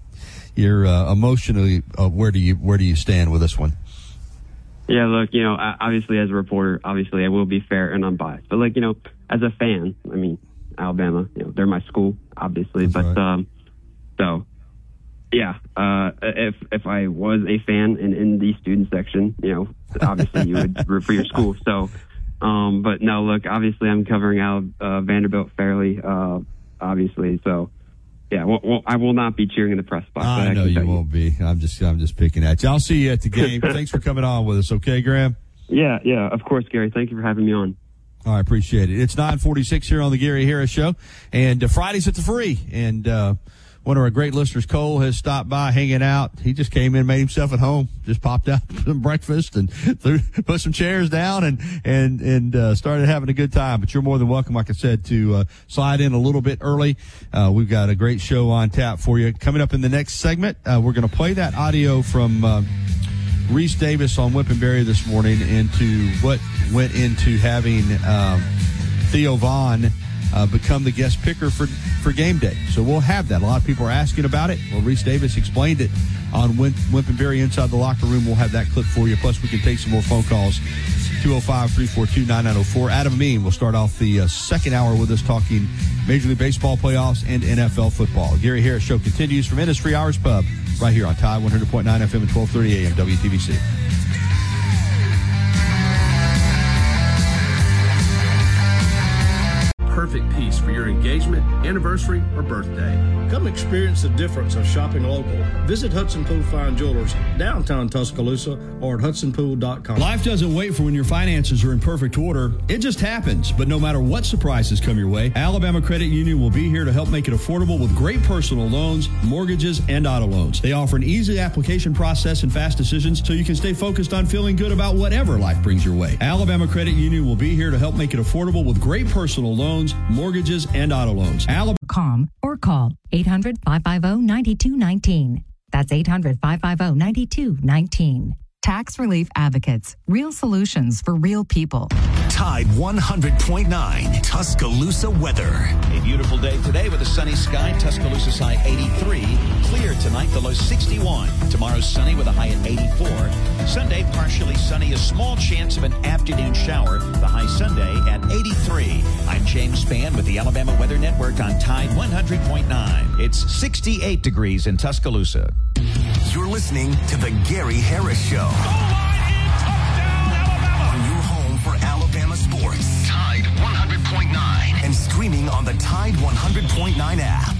emotionally where do you stand with this one? Yeah, look, obviously as a reporter, obviously I will be fair and unbiased. But as a fan, I mean, Alabama, they're my school, obviously. That's right. So yeah, if I was a fan and in the student section, obviously you would root for your school. So, but no, look, obviously I'm covering Vanderbilt fairly, obviously. So, yeah, well, I will not be cheering in the press box. I know you won't be. I'm just picking at you. I'll see you at the game. Thanks for coming on with us. Okay, Graham? Yeah, of course, Gary. Thank you for having me on. I appreciate it. It's 9:46 here on the Gary Harris Show, and Fridays at the Free. And one of our great listeners, Cole, has stopped by, hanging out. He just came in, made himself at home, just popped out some breakfast and put some chairs down and started having a good time. But you're more than welcome, like I said, to slide in a little bit early. We've got a great show on tap for you. Coming up in the next segment, we're going to play that audio from Reese Davis on Whip and Berry this morning into what went into having Theo Vaughn become the guest picker for game day. So we'll have that. A lot of people are asking about it. Well, Reese Davis explained it on Whip and Berry Inside the Locker Room. We'll have that clip for you. Plus, we can take some more phone calls. 205-342-9904. Adam Amin will start off the second hour with us talking Major League Baseball playoffs and NFL football. Gary Harris Show continues from Industry Hours Pub right here on Tide 100.9 FM and 1230 AM WTBC. perfect piece for your engagement, anniversary, or birthday. Come experience the difference of shopping local. Visit Hudson Pool Fine Jewelers, downtown Tuscaloosa, or at hudsonpool.com. Life doesn't wait for when your finances are in perfect order. It just happens. But no matter what surprises come your way, Alabama Credit Union will be here to help make it affordable with great personal loans, mortgages, and auto loans. They offer an easy application process and fast decisions so you can stay focused on feeling good about whatever life brings your way. Alabama Credit Union will be here to help make it affordable with great personal loans, mortgages, and auto loans. Or call 800-550-9219. That's 800-550-9219. Tax Relief Advocates. Real solutions for real people. Tide 100.9 Tuscaloosa weather. A beautiful day today with a sunny sky. Tuscaloosa's high 83. Clear tonight, the low 61. Tomorrow's sunny with a high at 84. Sunday, partially sunny. A small chance of an afternoon shower. The high Sunday at 83. I'm James Spann with the Alabama Weather Network on Tide 100.9. It's 68 degrees in Tuscaloosa. You're listening to The Gary Harris Show. On your home for Alabama sports. Tide 100.9. And streaming on the Tide 100.9 app.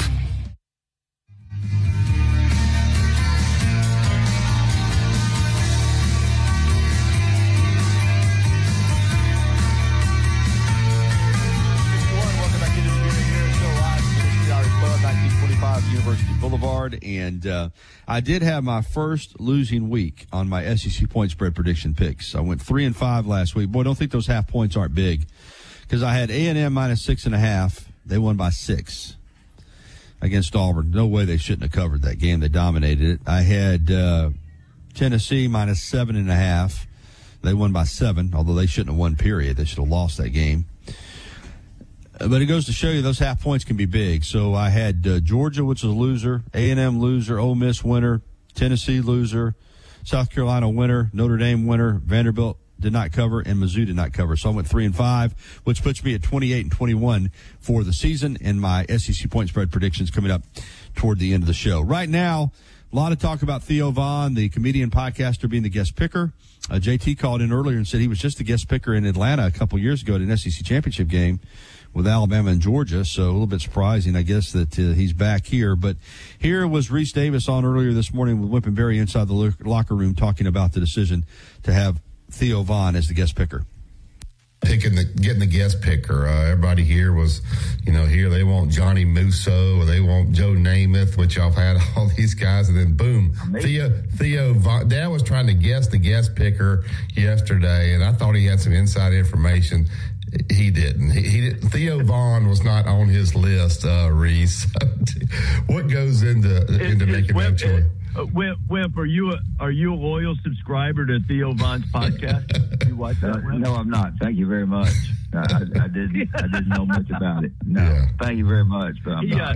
University Boulevard, and I did have my first losing week on my SEC point spread prediction picks. I went 3-5 last week. Boy, don't think those half points aren't big, because I had A&M minus 6.5. They won by 6 against Auburn. No way they shouldn't have covered that game. They dominated it. I had Tennessee minus 7.5. They won by 7, although they shouldn't have won, period. They should have lost that game. But it goes to show you those half points can be big. So I had Georgia, which was a loser, A&M loser, Ole Miss winner, Tennessee loser, South Carolina winner, Notre Dame winner, Vanderbilt did not cover, and Mizzou did not cover. So I went 3-5, which puts me at 28-21 for the season, and my SEC point spread predictions coming up toward the end of the show. Right now, a lot of talk about Theo Vaughn, the comedian podcaster, being the guest picker. JT called in earlier and said he was just a guest picker in Atlanta a couple years ago at an SEC championship game with Alabama and Georgia, so a little bit surprising, I guess, that he's back here. But here was Reese Davis on earlier this morning with Whip and Berry inside the locker room talking about the decision to have Theo Vaughn as the guest picker. Getting the guest picker. Everybody here was, here they want Johnny Musso or they want Joe Namath, which I've had all these guys, and then boom, Theo Vaughn. Dad was trying to guess the guest picker yesterday, and I thought he had some inside information. He didn't. Theo Vaughn was not on his list, Reese. What goes into making that choice? Wimp, are you a loyal subscriber to Theo Vaughn's podcast? You watch that? No, I'm not. Thank you very much. I didn't know much about it. No, Thank you very much, but I'm not.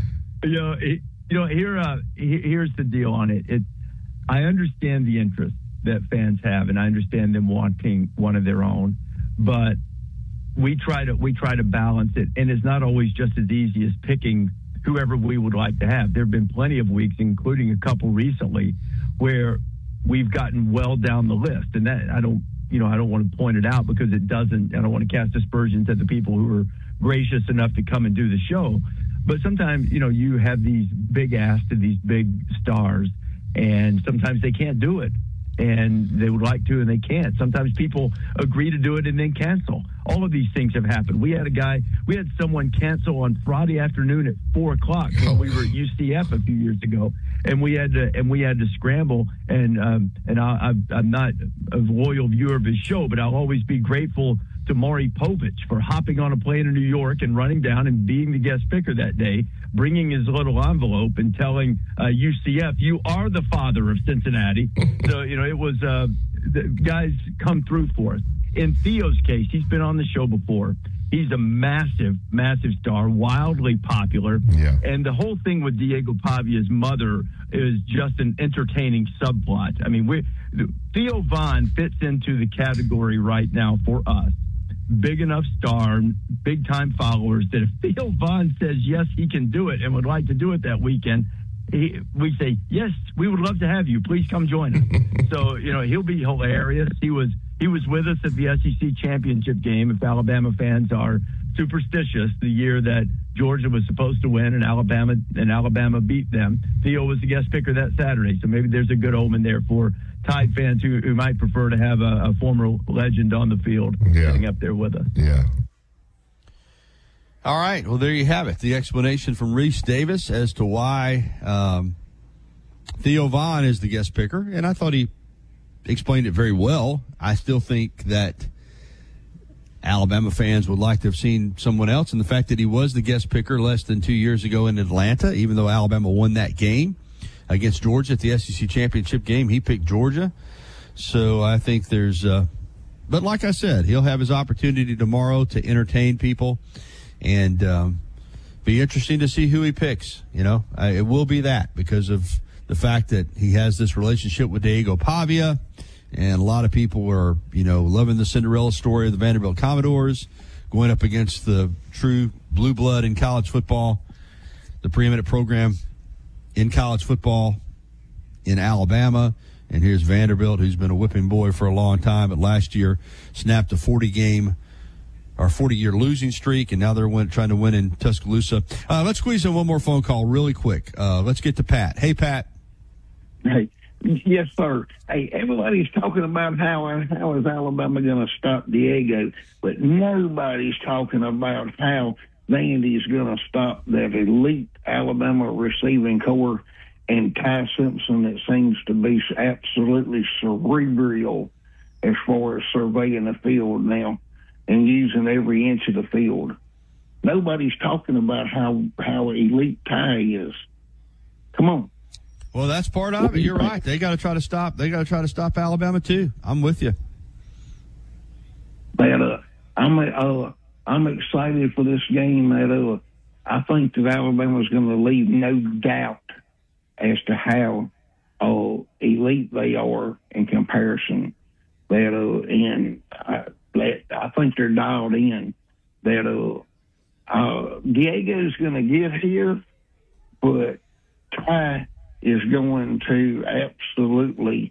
Here's the deal on it. I understand the interest that fans have, and I understand them wanting one of their own, but we try to balance it, and it's not always just as easy as picking whoever we would like to have. There have been plenty of weeks, including a couple recently, where we've gotten well down the list, and that I don't want to point it out because I don't want to cast aspersions at the people who are gracious enough to come and do the show. But sometimes, you have these big asks to these big stars, and sometimes they can't do it. And they would like to, and they can't. Sometimes people agree to do it and then cancel. All of these things have happened. We had someone cancel on Friday afternoon at 4:00 when we were at UCF a few years ago, and we had to scramble. And I'm not a loyal viewer of his show, but I'll always be grateful to Maury Povich for hopping on a plane in New York and running down and being the guest picker that day, bringing his little envelope and telling UCF, you are the father of Cincinnati. So, it was the guys come through for us. In Theo's case, he's been on the show before. He's a massive, massive star, wildly popular. Yeah. And the whole thing with Diego Pavia's mother is just an entertaining subplot. I mean, Theo Vaughn fits into the category right now for us. Big enough star, big time followers, that if Theo Vaughn says yes, he can do it and would like to do it that weekend, we say, yes, we would love to have you. Please come join us. So, he'll be hilarious. He was with us at the SEC championship game, if Alabama fans are superstitious the year that Georgia was supposed to win and Alabama beat them. Theo was the guest picker that Saturday, so maybe there's a good omen there for Tide fans who might prefer to have a former legend on the field sitting up there with us. Yeah. All right. Well, there you have it. The explanation from Reese Davis as to why Theo Vaughn is the guest picker, and I thought he explained it very well. I still think that Alabama fans would like to have seen someone else, and the fact that he was the guest picker less than 2 years ago in Atlanta, even though Alabama won that game against Georgia at the SEC championship game, he picked Georgia. So I think there's but like I said, he'll have his opportunity tomorrow to entertain people, and be interesting to see who he picks. It will be that because of the fact that he has this relationship with Diego Pavia. And a lot of people are, loving the Cinderella story of the Vanderbilt Commodores going up against the true blue blood in college football, the preeminent program in college football in Alabama. And here's Vanderbilt, who's been a whipping boy for a long time, but last year snapped a 40-year losing streak, and now they're trying to win in Tuscaloosa. Let's squeeze in one more phone call really quick. Let's get to Pat. Hey, Pat. Hey. Yes, sir. Hey, everybody's talking about how is Alabama going to stop Diego, but nobody's talking about how Vandy's going to stop that elite Alabama receiving corps and Ty Simpson that seems to be absolutely cerebral as far as surveying the field now and using every inch of the field. Nobody's talking about how elite Ty is. Come on. Well, that's part of it. You're right. They got to try to stop. They got to try to stop Alabama too. I'm with you. But I'm excited for this game. That I think that Alabama's going to leave no doubt as to how elite they are in comparison. And I think they're dialed in. That Diego's going to get here, but Ty is going to absolutely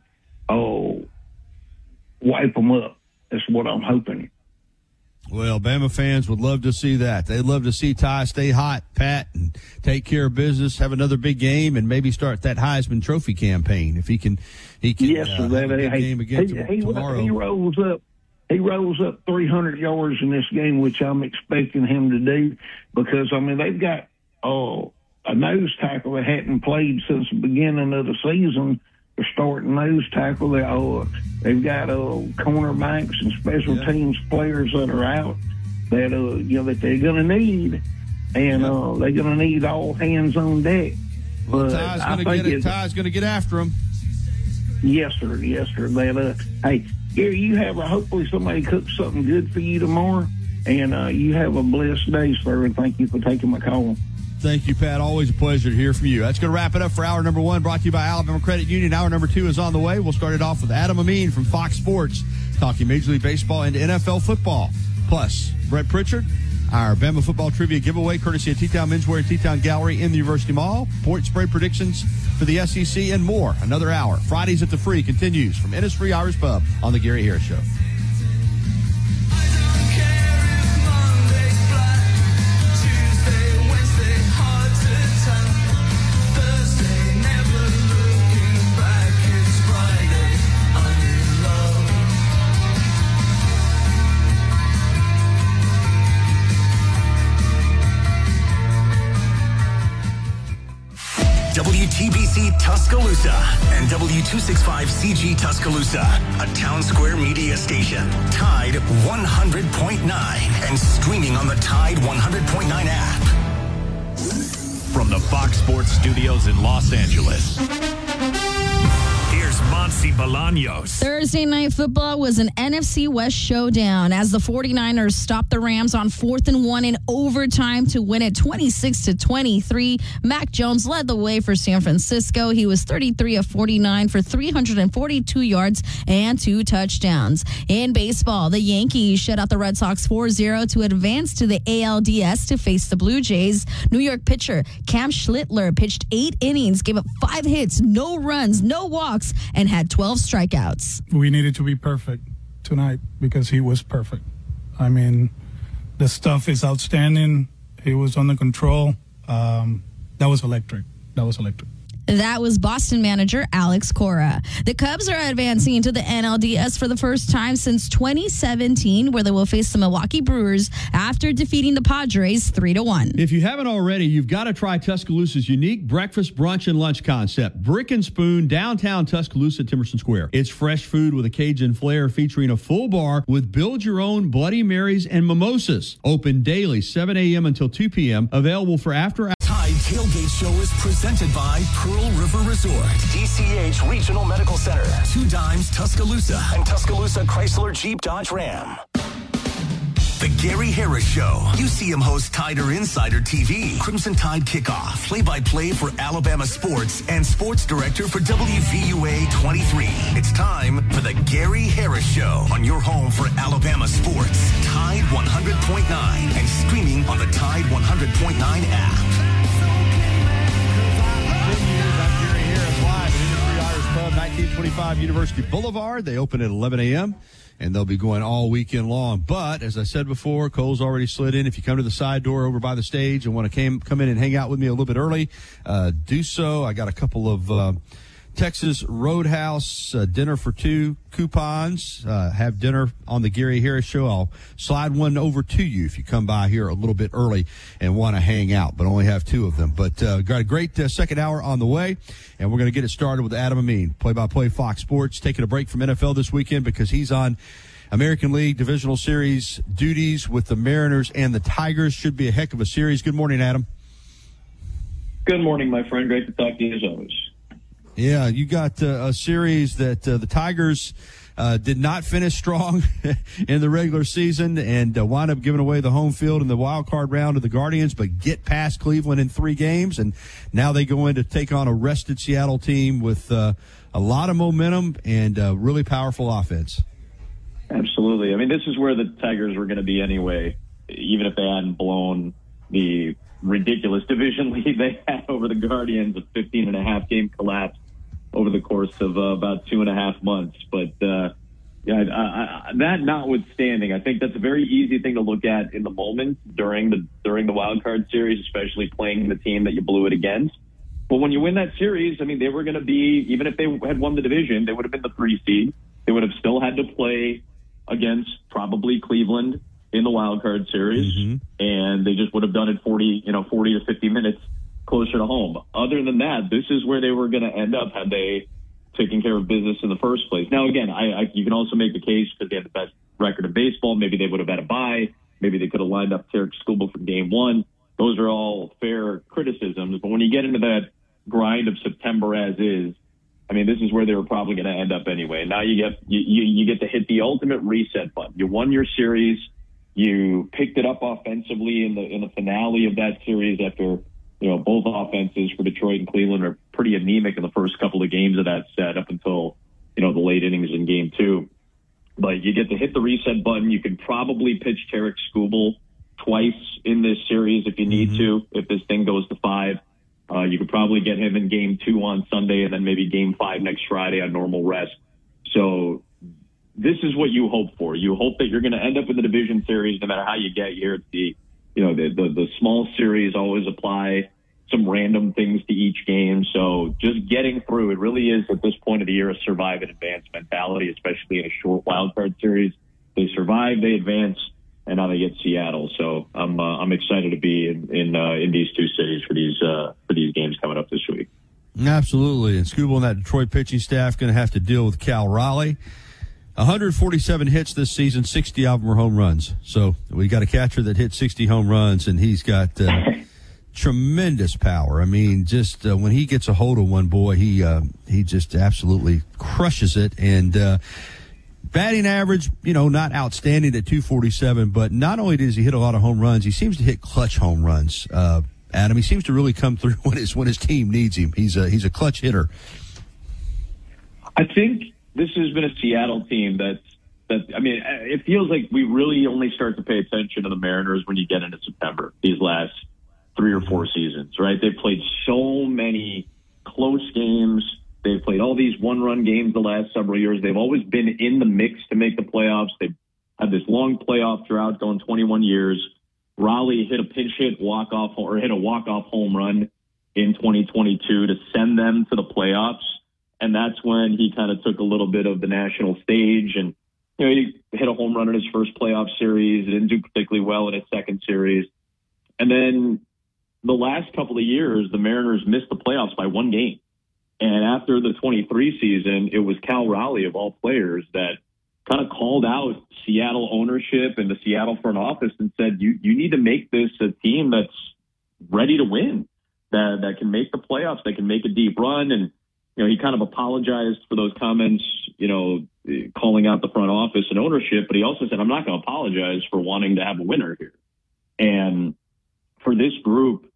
wipe them up. That's what I'm hoping. Well, Bama fans would love to see that. They'd love to see Ty stay hot, Pat, and take care of business, have another big game, and maybe start that Heisman Trophy campaign. If he can yes, have a big game again tomorrow. He rolls up 300 yards in this game, which I'm expecting him to do, because, they've got a nose tackle that hadn't played since the beginning of the season. The starting nose tackle. They've got cornerbacks and special teams players that are out that that they're going to need, and they're going to need all hands on deck. Well, Ty's going to get after them. Yes, sir. Yes, sir. Hey, Gary, you have hopefully somebody cooks something good for you tomorrow, and you have a blessed day, sir. And thank you for taking my call. Thank you, Pat. Always a pleasure to hear from you. That's going to wrap it up for hour number 1, brought to you by Alabama Credit Union. Hour number 2 is on the way. We'll start it off with Adam Amin from Fox Sports, talking Major League Baseball and NFL football. Plus, Brett Pritchard, our Bama football trivia giveaway, courtesy of T-Town Menswear and T-Town Gallery in the University Mall. Point spread predictions for the SEC and more. Another hour. Fridays at the Free continues from Innisfree Irish Pub on the Gary Harris Show. WTBC Tuscaloosa and W265CG Tuscaloosa, a Town Square media station. Tide 100.9 and streaming on the Tide 100.9 app. From the Fox Sports Studios in Los Angeles, here's Monty Bolaños. Thursday Night Football was an NFC West showdown as the 49ers stopped the Rams on 4th and 1 in overtime to win it 26-23. Mac Jones led the way for San Francisco. He was 33 of 49 for 342 yards and 2 touchdowns. In baseball, the Yankees shut out the Red Sox 4-0 to advance to the ALDS to face the Blue Jays. New York pitcher Cam Schlittler pitched 8 innings, gave up 5 hits, no runs, no walks, and had 12 strikeouts. We needed to be perfect tonight because he was perfect. I mean, The stuff is outstanding. He was under control. That was electric. That was Boston manager Alex Cora. The Cubs are advancing to the NLDS for the first time since 2017, where they will face the Milwaukee Brewers after defeating the Padres 3-1. If you haven't already, you've got to try Tuscaloosa's unique breakfast, brunch, and lunch concept. Brick and Spoon, downtown Tuscaloosa, Timerson Square. It's fresh food with a Cajun flair featuring a full bar with build-your-own Bloody Marys and mimosas. Open daily, 7 a.m. until 2 p.m. Available for after. Tide Tailgate Show is presented by Pearl River Resort, DCH Regional Medical Center, 2 Dimes Tuscaloosa, and Tuscaloosa Chrysler Jeep Dodge Ram. The Gary Harris Show. UCM host Tider Insider TV, Crimson Tide Kickoff, play-by-play for Alabama sports, and sports director for WVUA 23. It's time for the Gary Harris Show on your home for Alabama sports. Tide 100.9 and streaming on the Tide 100.9 app. 1925 University Boulevard. They open at 11 a.m. and they'll be going all weekend long. But as I said before, Cole's already slid in. If you come to the side door over by the stage and want to come in and hang out with me a little bit early, do so. I got a couple of Texas Roadhouse dinner for 2 coupons. Have dinner on the Gary Harris Show. I'll slide one over to you if you come by here a little bit early and want to hang out, but only have 2 of them. But got a great second hour on the way, and we're going to get it started with Adam Amin, play-by-play Fox Sports, taking a break from NFL this weekend because he's on American League Divisional Series duties with the Mariners and the Tigers. Should be a heck of a series. Good morning, Adam. Good morning, my friend. Great to talk to you as always. Yeah, you got a series that the Tigers did not finish strong in the regular season and wind up giving away the home field in the wild card round to the Guardians, but get past Cleveland in 3 games, and now they go in to take on a rested Seattle team with a lot of momentum and really powerful offense. Absolutely. I mean, this is where the Tigers were going to be anyway, even if they hadn't blown the ridiculous division lead they had over the Guardians, a 15.5-game collapse over the course of about 2.5 months. But that notwithstanding, I think that's a very easy thing to look at in the moment during the wild card series, especially playing the team that you blew it against. But when you win that series, I mean, they were going to be, even if they had won the division, they would have been the 3 seed. They would have still had to play against probably Cleveland in the wild card series, and they just would have done it 40 to 50 minutes closer to home. Other than that, this is where they were going to end up had they taken care of business in the first place. Now, again, you can also make the case because they had the best record in baseball. Maybe they would have had a bye. Maybe they could have lined up Tarek Skubal for game 1. Those are all fair criticisms. But when you get into that grind of September as is, I mean, this is where they were probably going to end up anyway. Now you get to hit the ultimate reset button. You won your series. You picked it up offensively in the finale of that series after, both offenses for Detroit and Cleveland are pretty anemic in the first couple of games of that set up until, the late innings in game 2. But you get to hit the reset button. You can probably pitch Tarek Skubal twice in this series if you need to, if this thing goes to 5. You could probably get him in game 2 on Sunday and then maybe game 5 next Friday on normal rest. So this is what you hope for. You hope that you're going to end up in the division series no matter how you get here. The small series always apply some random things to each game. So just getting through, it really is at this point of the year a survive and advance mentality, especially in a short wild card series. They survive, they advance, and now they get Seattle. So I'm excited to be in these 2 cities for these games coming up this week. Absolutely. And Skubal and that Detroit pitching staff going to have to deal with Cal Raleigh. 147 hits this season, 60 of them are home runs. So we got a catcher that hit 60 home runs, and he's got tremendous power. I mean, just when he gets a hold of one, boy, he just absolutely crushes it. And batting average, not outstanding at 247, but not only does he hit a lot of home runs, he seems to hit clutch home runs. Adam, he seems to really come through when his team needs him. He's a clutch hitter. I think this has been a Seattle team it feels like we really only start to pay attention to the Mariners when you get into September, these last 3 or 4 seasons, right? They've played so many close games. They've played all these one-run games the last several years. They've always been in the mix to make the playoffs. They had this long playoff drought going 21 years. Raleigh hit a pinch hit walk-off home run in 2022 to send them to the playoffs. And that's when he kind of took a little bit of the national stage. And, he hit a home run in his first playoff series. He didn't do particularly well in his second series. And then the last couple of years, the Mariners missed the playoffs by one game. And after the 23 season, it was Cal Raleigh, of all players, that kind of called out Seattle ownership and the Seattle front office and said, you need to make this a team that's ready to win, that can make the playoffs, that can make a deep run. And, he kind of apologized for those comments, calling out the front office and ownership, but he also said, I'm not going to apologize for wanting to have a winner here. And for this group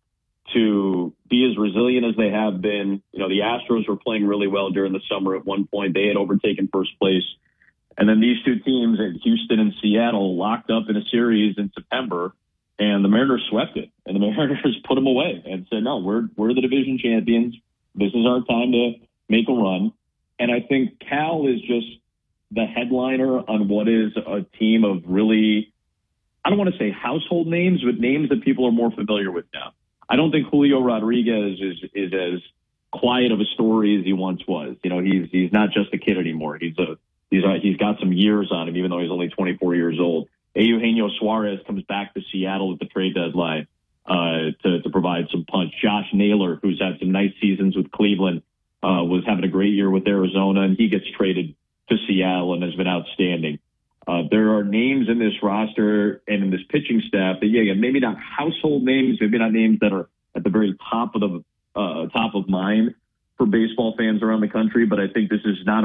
to be as resilient as they have been, the Astros were playing really well during the summer at one point. They had overtaken first place. And then these two teams at Houston and Seattle locked up in a series in September, and the Mariners swept it. And the Mariners put them away and said, no, we're the division champions. This is our time to make a run. And I think Cal is just the headliner on what is a team of really, I don't want to say household names, but names that people are more familiar with now. I don't think Julio Rodriguez is as quiet of a story as he once was. He's not just a kid anymore. He's got some years on him, even though he's only 24 years old. Eugenio Suarez comes back to Seattle at the trade deadline to provide some punch. Josh Naylor, who's had some nice seasons with Cleveland, was having a great year with Arizona, and he gets traded to Seattle and has been outstanding. There are names in this roster and in this pitching staff that, maybe not household names, maybe not names that are at the very top of mind for baseball fans around the country, but I think this is not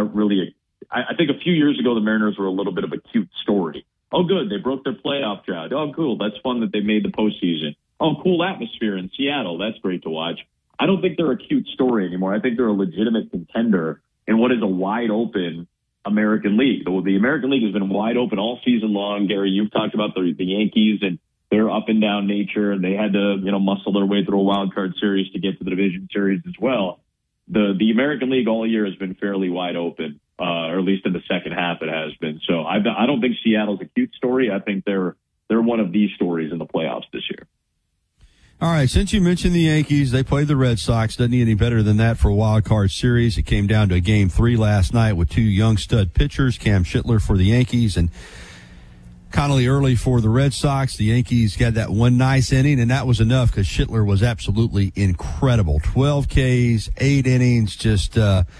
I think a few years ago, the Mariners were a little bit of a cute story. Oh, good. They broke their playoff drought. Oh, cool. That's fun that they made the postseason. Oh, cool atmosphere in Seattle. That's great to watch. I don't think they're a cute story anymore. I think they're a legitimate contender in what is a wide open American League. The American League has been wide open all season long. Gary, you've talked about the Yankees and their up and down nature, and they had to, muscle their way through a wild card series to get to the division series as well. The American League all year has been fairly wide open, or at least in the second half it has been. So I don't think Seattle's a cute story. I think they're one of these stories in the playoffs this year. All right, since you mentioned the Yankees, they played the Red Sox. Doesn't need any better than that for a wild card series. It came down to a Game 3 last night with two young stud pitchers, Cam Schittler for the Yankees and Connolly Early for the Red Sox. The Yankees got that one nice inning, and that was enough because Schittler was absolutely incredible. 12 Ks, 8 innings, just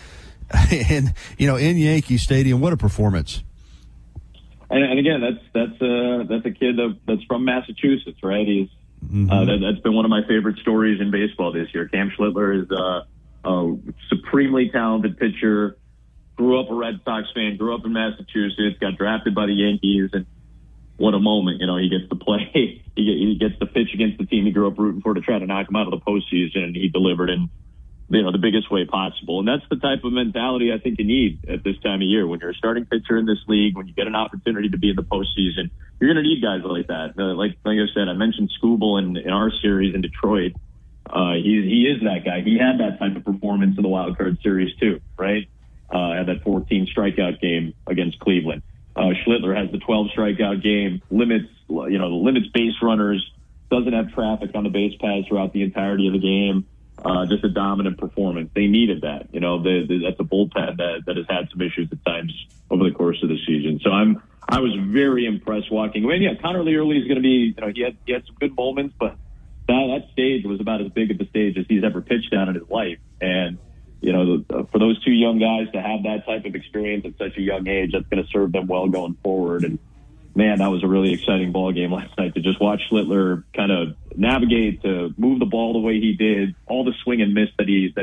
in Yankee Stadium. What a performance! And again, that's a kid that's from Massachusetts, right? He's that's been one of my favorite stories in baseball this year. Cam Schittler is a supremely talented pitcher. Grew up a Red Sox fan. Grew up in Massachusetts. Got drafted by the Yankees, and what a moment! He gets to play. He gets to pitch against the team he grew up rooting for to try to knock him out of the postseason, and he delivered in the biggest way possible. And that's the type of mentality I think you need at this time of year. When you're a starting pitcher in this league, when you get an opportunity to be in the postseason, you're going to need guys like that. Like I said, I mentioned Skubal in our series in Detroit. He is that guy. He had that type of performance in the wild card series too, right? Had that 14 strikeout game against Cleveland. Schittler has the 12 strikeout game, limits base runners, doesn't have traffic on the base paths throughout the entirety of the game. Just a dominant performance. They needed that. That's a bullpen that has had some issues at times over the course of the season. So I was very impressed watching. Connerly Early is going to be, he had some good moments, but that stage was about as big of a stage as he's ever pitched on in his life. And, for those two young guys to have that type of experience at such a young age, that's going to serve them well going forward. And man, that was a really exciting ball game last night to just watch Schittler kind of navigate, to move the ball the way he did, all the swing and miss that he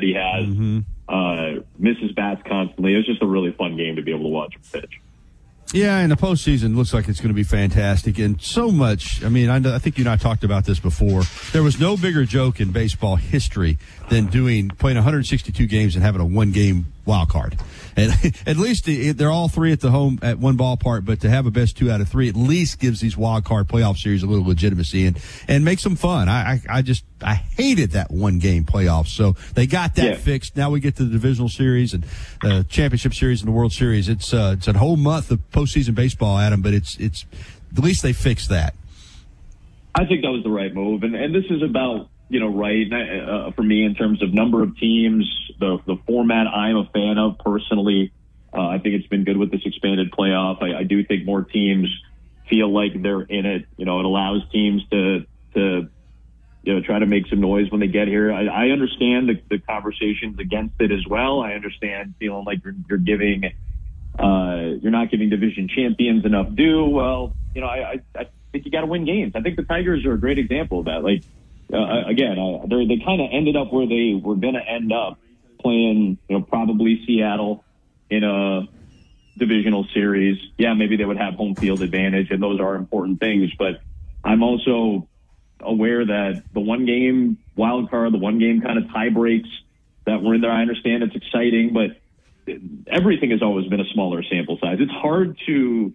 has, misses bats constantly. It was just a really fun game to be able to watch him pitch. Yeah, and the postseason looks like it's going to be fantastic. And so much, I think you and I talked about this before. There was no bigger joke in baseball history than playing 162 games and having a one-game wild card. And at least they're all three at the home at one ballpark, but to have a best 2 out of 3 at least gives these wild card playoff series a little legitimacy and makes them fun. I hated that one game playoffs. So they got that fixed. Now we get to the divisional series and the championship series and the World Series. It's a whole month of postseason baseball, Adam, but it's at least they fixed that. I think that was the right move. And this is about, right for me in terms of number of teams, the format I'm a fan of personally. I think it's been good with this expanded playoff. I do think more teams feel like they're in it. It allows teams to try to make some noise when they get here. I understand the conversations against it as well. I understand feeling like you're not giving division champions enough due. Well, I think you got to win games. I think the Tigers are a great example of that. Like, they kind of ended up where they were going to end up, playing, probably Seattle in a divisional series. Yeah, maybe they would have home field advantage, and those are important things. But I'm also aware that the one game wild card, the one game kind of tie breaks that were in there, I understand it's exciting, but everything has always been a smaller sample size. It's hard to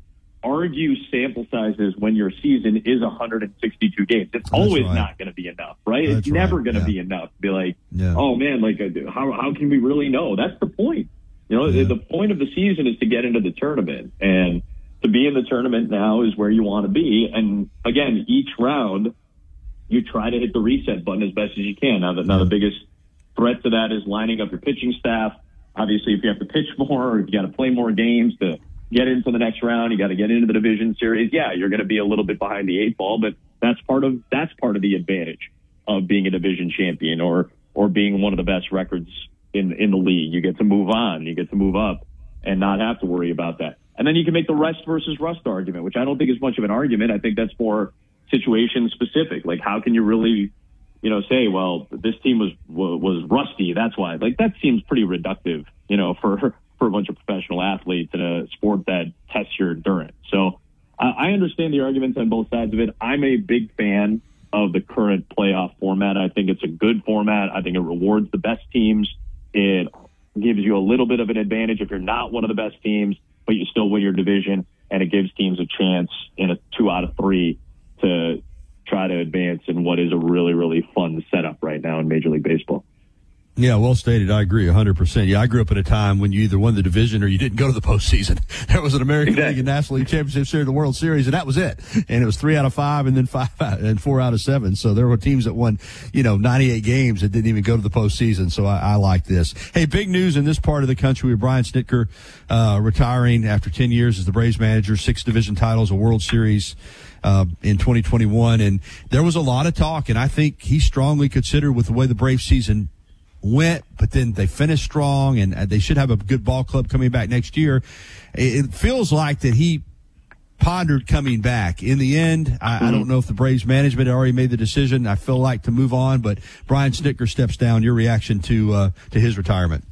argue sample sizes when your season is 162 games. It's always not going to be enough, right? It's never going to be enough to be like, oh man, like how can we really know? That's the point. The point of the season is to get into the tournament, and to be in the tournament now is where you want to be. And again, each round you try to hit the reset button as best as you can. Now the biggest threat to that is lining up your pitching staff. Obviously, if you have to pitch more, or if you got to play more games to get into the next round, you got to get into the division series. Yeah, you're going to be a little bit behind the 8 ball, but that's part of the advantage of being a division champion or being one of the best records in the league. You get to move on, you get to move up, and not have to worry about that. And then you can make the rest versus rust argument, which I don't think is much of an argument. I think that's more situation specific. Like, how can you really, say, well, this team was rusty, that's why. Like, that seems pretty reductive, for a bunch of professional athletes in a sport that tests your endurance. So I understand the arguments on both sides of it. I'm a big fan of the current playoff format. I think it's a good format. I think it rewards the best teams. It gives you a little bit of an advantage if you're not one of the best teams, but you still win your division, and it gives teams a chance in a 2 out of 3 to try to advance in what is a really, really fun setup right now in Major League Baseball. Yeah, well stated. I agree 100%. Yeah, I grew up at a time when you either won the division or you didn't go to the postseason. There was an American League and National League Championship Series, the World Series, and that was it. And it was 3 out of 5 and then 4 out of 7. So there were teams that won, 98 games that didn't even go to the postseason. So I like this. Hey, big news in this part of the country with Brian Snitker retiring after 10 years as the Braves manager, 6 division titles, a World Series in 2021. And there was a lot of talk, and I think he strongly considered with the way the Braves season went, but then they finished strong, and they should have a good ball club coming back next year. It feels like that he pondered coming back. In the end, I don't know if the Braves management had already made the decision. I feel like to move on, but Brian Snitker steps down. Your reaction to his retirement?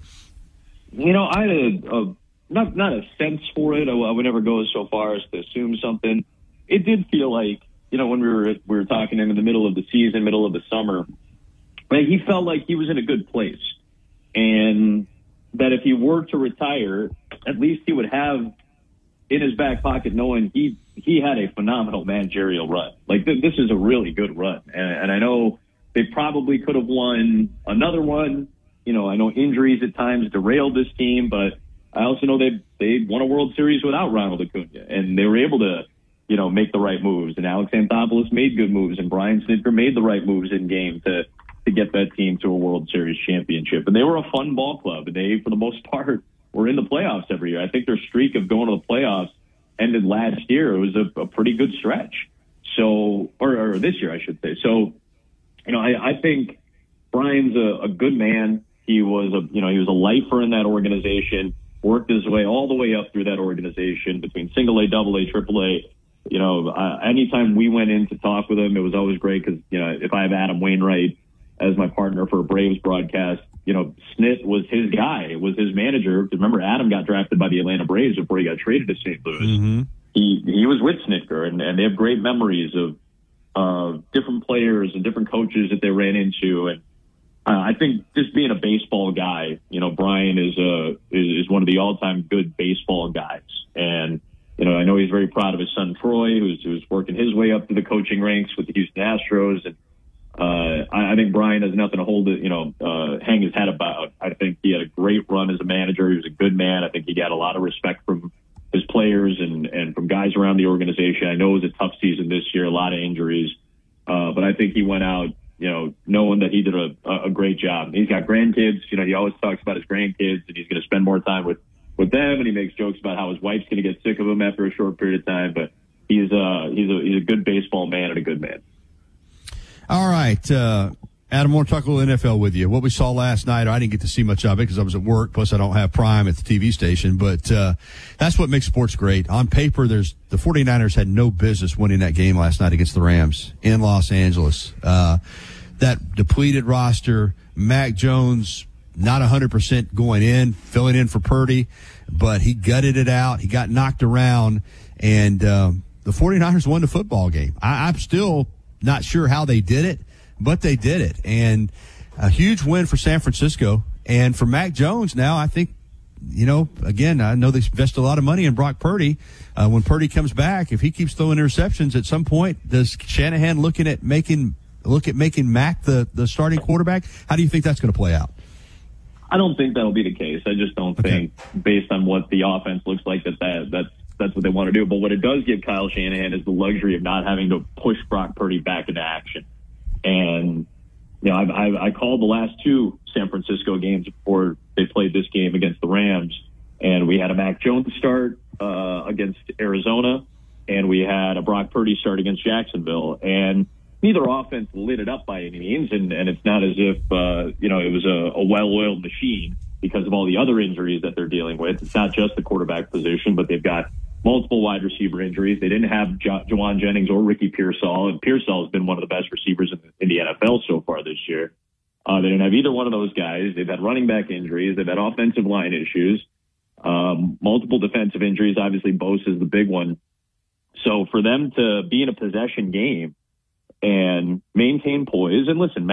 I had not a sense for it. I would never go so far as to assume something. It did feel like, when we were talking in the middle of the season, middle of the summer, right, he felt like he was in a good place, and that if he were to retire, at least he would have in his back pocket knowing he had a phenomenal managerial run. Like, this is a really good run, and I know they probably could have won another one. I know injuries at times derailed this team, but I also know they won a World Series without Ronald Acuna, and they were able to make the right moves, and Alex Anthopoulos made good moves, and Brian Snitker made the right moves in game to get that team to a World Series championship. And they were a fun ball club. They, for the most part, were in the playoffs every year. I think their streak of going to the playoffs ended last year. It was a pretty good stretch. So, or this year, I should say. So, I think Brian's a good man. He was he was a lifer in that organization, worked his way all the way up through that organization between single A, double A, triple A. Anytime we went in to talk with him, it was always great because, if I have Adam Wainwright as my partner for a Braves broadcast, Snit was his guy. It was his manager. Remember, Adam got drafted by the Atlanta Braves before he got traded to St. Louis. Mm-hmm. He was with Snitker, and they have great memories of different players and different coaches that they ran into. And I think just being a baseball guy, Brian is one of the all-time good baseball guys. And, I know he's very proud of his son, Troy, who's working his way up to the coaching ranks with the Houston Astros. And I think Brian has nothing to hang his head about. I think he had a great run as a manager. He was a good man. I think he got a lot of respect from his players and from guys around the organization. I know it was a tough season this year, a lot of injuries. But I think he went out, knowing that he did a great job. He's got grandkids. He always talks about his grandkids, and he's going to spend more time with them. And he makes jokes about how his wife's going to get sick of him after a short period of time. But he's a good baseball man and a good man. All right, Adam, I want to talk a little NFL with you. What we saw last night, I didn't get to see much of it because I was at work. Plus, I don't have Prime at the TV station. But that's what makes sports great. On paper, the 49ers had no business winning that game last night against the Rams in Los Angeles. That depleted roster, Mac Jones, not 100% going in, filling in for Purdy, but he gutted it out. He got knocked around, and the 49ers won the football game. I'm still not sure how they did it, but they did it. And a huge win for San Francisco. And for Mac Jones now, I think, again, I know they invested a lot of money in Brock Purdy. When Purdy comes back, if he keeps throwing interceptions at some point, does Shanahan look at making Mac the starting quarterback? How do you think that's going to play out? I don't think that'll be the case. I just don't think, based on what the offense looks like, that's what they want to do. But what it does give Kyle Shanahan is the luxury of not having to push Brock Purdy back into action. And, I called the last two San Francisco games before they played this game against the Rams. And we had a Mac Jones start against Arizona, and we had a Brock Purdy start against Jacksonville. And neither offense lit it up by any means. And it's not as if, it was a well-oiled machine because of all the other injuries that they're dealing with. It's not just the quarterback position, but they've got multiple wide receiver injuries. They didn't have Juwan Jennings or Ricky Pearsall, and Pearsall has been one of the best receivers in the NFL so far this year. They didn't have either one of those guys. They've had running back injuries. They've had offensive line issues, multiple defensive injuries. Obviously, Bosa is the big one. So for them to be in a possession game and maintain poise, and listen,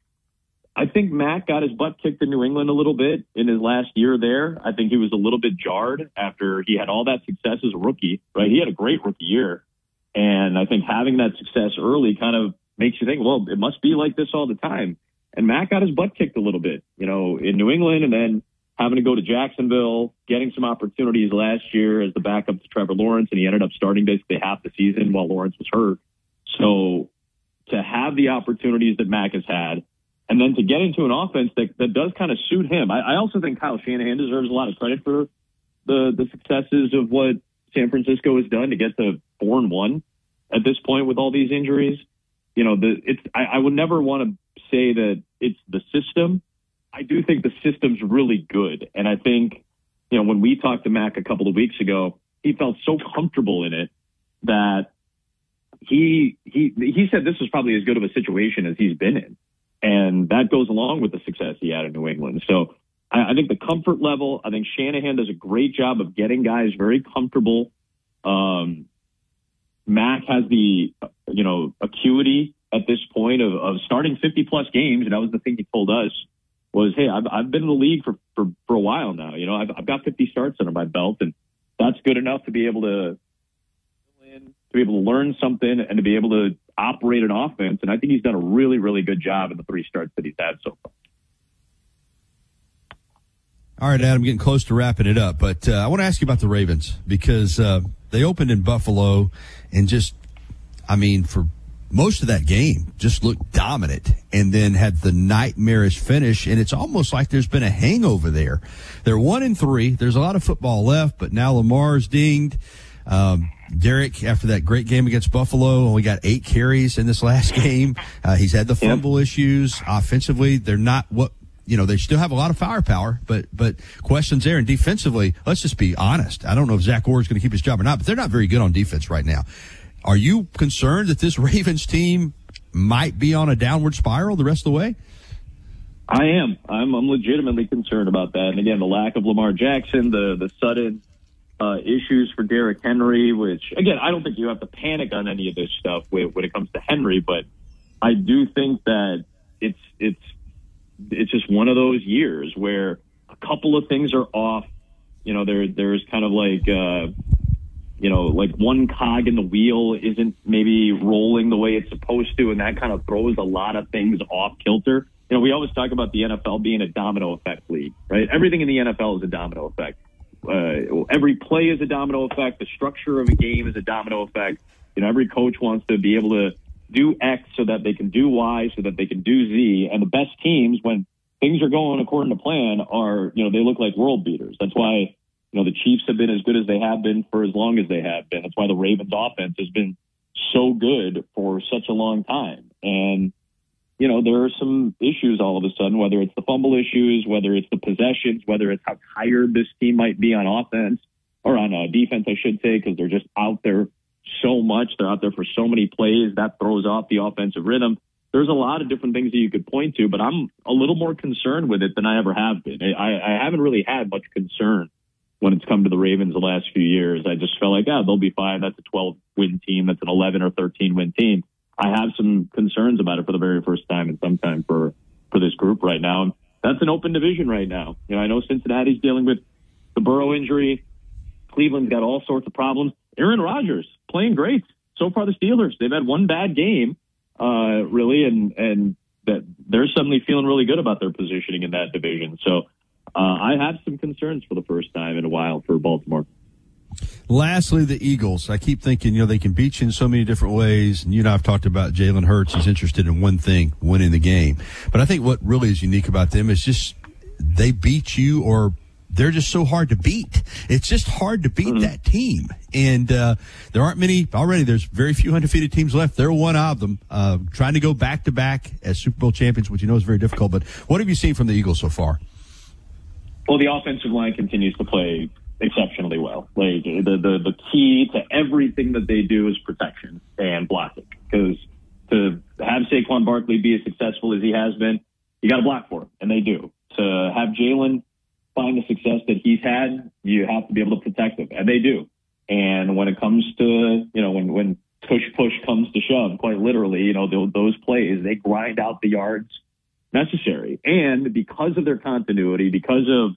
I think Mac got his butt kicked in New England a little bit in his last year there. I think he was a little bit jarred after he had all that success as a rookie, right? He had a great rookie year. And I think having that success early kind of makes you think, well, it must be like this all the time. And Mac got his butt kicked a little bit, in New England, and then having to go to Jacksonville, getting some opportunities last year as the backup to Trevor Lawrence, and he ended up starting basically half the season while Lawrence was hurt. So to have the opportunities that Mac has had, and then to get into an offense that does kind of suit him. I also think Kyle Shanahan deserves a lot of credit for the successes of what San Francisco has done to get to 4-1 at this point with all these injuries. I would never want to say that it's the system. I do think the system's really good. And I think, when we talked to Mac a couple of weeks ago, he felt so comfortable in it that he said this was probably as good of a situation as he's been in. And that goes along with the success he had in New England. So I think the comfort level, I think Shanahan does a great job of getting guys very comfortable. Mac has the, acuity at this point of starting 50-plus games. And that was the thing he told us was, hey, I've been in the league for a while now. I've got 50 starts under my belt, and that's good enough to be able to learn something and to be able to operate an offense. And I think he's done a really, really good job in the 3 starts that he's had so far. All right, Adam, getting close to wrapping it up, but I want to ask you about the Ravens because they opened in Buffalo and for most of that game, just looked dominant and then had the nightmarish finish. And it's almost like there's been a hangover there. They're 1-3. There's a lot of football left, but now Lamar's dinged. Derek, after that great game against Buffalo, only got 8 carries in this last game. He's had the fumble issues. Offensively, they're not they still have a lot of firepower, but questions there. And defensively, let's just be honest. I don't know if Zach Orr is going to keep his job or not, but they're not very good on defense right now. Are you concerned that this Ravens team might be on a downward spiral the rest of the way? I am. I'm legitimately concerned about that. And again, the lack of Lamar Jackson, the sudden issues for Derrick Henry, which, again, I don't think you have to panic on any of this stuff when it comes to Henry, but I do think that it's it's just one of those years where a couple of things are off. There's kind of like, like one cog in the wheel isn't maybe rolling the way it's supposed to, and that kind of throws a lot of things off kilter. We always talk about the NFL being a domino effect league, right? Everything in the NFL is a domino effect. Every play is a domino effect. The structure of a game is a domino effect. Every coach wants to be able to do X so that they can do Y, so that they can do Z. And the best teams, when things are going according to plan, are, they look like world beaters. That's why, the Chiefs have been as good as they have been for as long as they have been. That's why the Ravens offense has been so good for such a long time. And, there are some issues all of a sudden, whether it's the fumble issues, whether it's the possessions, whether it's how tired this team might be on offense or on defense, I should say, because they're just out there so much. They're out there for so many plays. That throws off the offensive rhythm. There's a lot of different things that you could point to, but I'm a little more concerned with it than I ever have been. I haven't really had much concern when it's come to the Ravens the last few years. I just felt like, they'll be fine. That's a 12-win team. That's an 11 or 13-win team. I have some concerns about it for the very first time in some time for this group right now. And that's an open division right now. I know Cincinnati's dealing with the Burrow injury. Cleveland's got all sorts of problems. Aaron Rodgers playing great. So far, the Steelers, they've had one bad game, really, and that they're suddenly feeling really good about their positioning in that division. So I have some concerns for the first time in a while for Baltimore. Lastly, the Eagles. I keep thinking, they can beat you in so many different ways. And I've talked about Jalen Hurts. He's interested in one thing, winning the game. But I think what really is unique about them is just they beat you, or they're just so hard to beat. It's just hard to beat that team. And there aren't many already. There's very few undefeated teams left. They're one of them. Trying to go back-to-back as Super Bowl champions, which is very difficult. But what have you seen from the Eagles so far? Well, the offensive line continues to play exceptionally well. Like the key to everything that they do is protection and blocking. Because to have Saquon Barkley be as successful as he has been, you got to block for him, and they do. To have Jalen find the success that he's had, you have to be able to protect him, and they do. And when it comes to, when push comes to shove, quite literally, those plays, they grind out the yards necessary. And because of their continuity, because of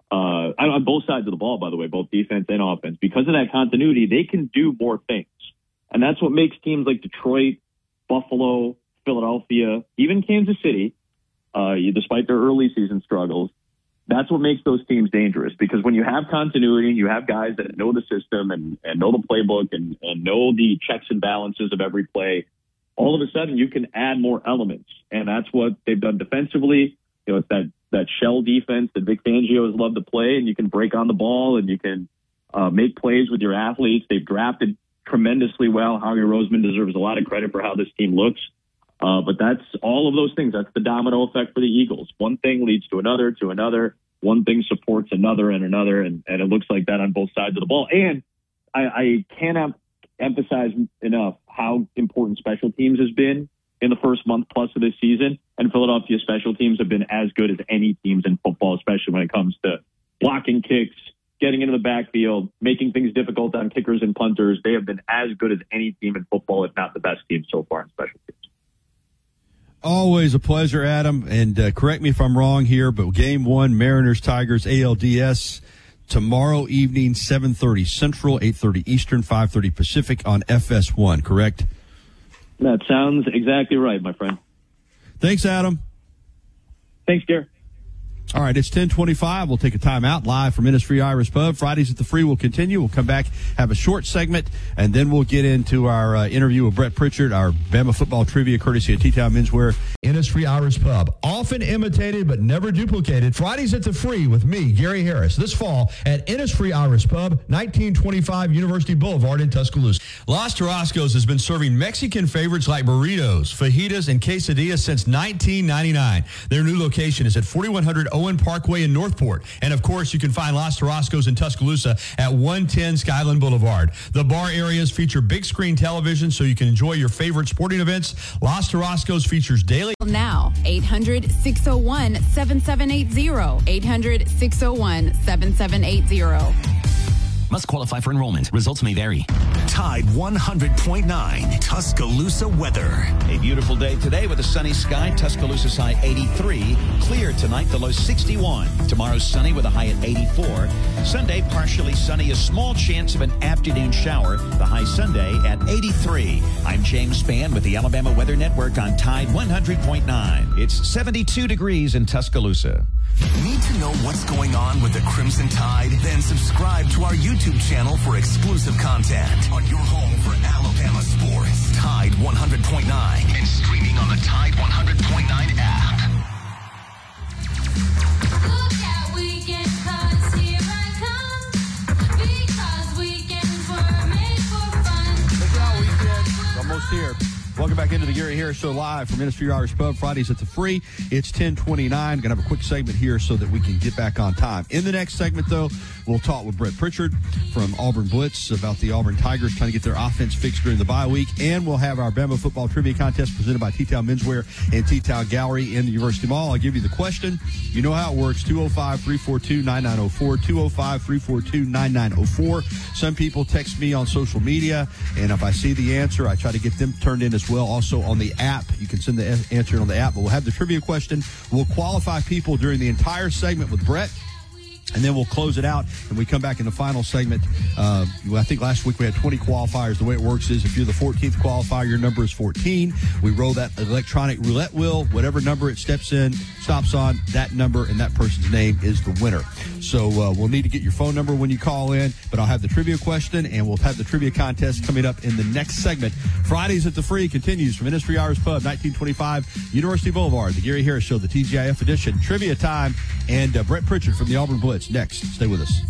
on both sides of the ball, by the way, both defense and offense, because of that continuity, they can do more things. And that's what makes teams like Detroit, Buffalo, Philadelphia, even Kansas City, despite their early season struggles, that's what makes those teams dangerous. Because when you have continuity and you have guys that know the system and know the playbook and know the checks and balances of every play, all of a sudden you can add more elements. And that's what they've done defensively. It's that shell defense that Vic Fangio has loved to play, and you can break on the ball and you can make plays with your athletes. They've drafted tremendously well. Howie Roseman deserves a lot of credit for how this team looks. But that's all of those things. That's the domino effect for the Eagles. One thing leads to another. One thing supports another and another, and it looks like that on both sides of the ball. And I cannot emphasize enough how important special teams has been in the first month plus of this season. And Philadelphia special teams have been as good as any teams in football, especially when it comes to blocking kicks, getting into the backfield, making things difficult on kickers and punters. They have been as good as any team in football, if not the best team so far in special teams. Always a pleasure, Adam. And correct me if I'm wrong here, but Game 1, Mariners, Tigers, ALDS, tomorrow evening, 7:30 Central, 8:30 Eastern, 5:30 Pacific on FS1, correct? That sounds exactly right, my friend. Thanks, Adam. Thanks, Gary. All right, it's 10:25. We'll take a time out live from Innisfree Irish Pub. Fridays at the Free will continue. We'll come back, have a short segment, and then we'll get into our interview with Brett Pritchard, our Bama football trivia courtesy of T-Town Menswear. Innisfree Irish Pub, often imitated but never duplicated. Fridays at the Free with me, Gary Harris, this fall at Innisfree Irish Pub, 1925 University Boulevard in Tuscaloosa. Los Tarascos has been serving Mexican favorites like burritos, fajitas, and quesadillas since 1999. Their new location is at 4100 Owen Parkway in Northport. And, of course, you can find Los Tarascos in Tuscaloosa at 110 Skyland Boulevard. The bar areas feature big screen television so you can enjoy your favorite sporting events. Los Tarascos features daily. Now, 800-601-7780. 800-601-7780. Must qualify for enrollment. Results may vary. Tide 100.9 Tuscaloosa weather. A beautiful day today with a sunny sky. Tuscaloosa's high 83. Clear tonight, the low 61. Tomorrow's sunny with a high at 84. Sunday, partially sunny. A small chance of an afternoon shower. The high Sunday at 83. I'm James Spann with the Alabama Weather Network on Tide 100.9. It's 72 degrees in Tuscaloosa. Need to know what's going on with the Crimson Tide? Then subscribe to our YouTube channel for exclusive content on your home for Alabama sports. Tide 100.9 and streaming on the Tide 100.9 app. Look at weekend, 'cause here I come. Because weekends were made for fun. Look out, weekend. It's almost here. Welcome back into the Gary Harris Show live from Industry Irish Pub. Fridays at the Free. It's 10:29. Going to have a quick segment here so that we can get back on time. In the next segment, though, we'll talk with Brett Pritchard from Auburn Blitz about the Auburn Tigers trying to get their offense fixed during the bye week. And we'll have our Bama football trivia contest presented by T-Town Menswear and T-Town Gallery in the University Mall. I'll give you the question. You know how it works. 205-342-9904. 205-342-9904. Some people text me on social media, and if I see the answer, I try to get them turned in as well. Also on the app, you can send the answer on the app, but we'll have the trivia question. We'll qualify people during the entire segment with Brett, and then we'll close it out, and we come back in the final segment. I think last week we had 20 qualifiers. The way it works is if you're the 14th qualifier, your number is 14. We roll that electronic roulette wheel. Whatever number it stops on, that number and that person's name is the winner. So we'll need to get your phone number when you call in, but I'll have the trivia question, and we'll have the trivia contest coming up in the next segment. Fridays at the Free continues from Industry Irish Pub, 1925 University Boulevard. The Gary Harris Show, the TGIF edition. Trivia time, and Brett Pritchard from the Auburn Blitz. Next, stay with us.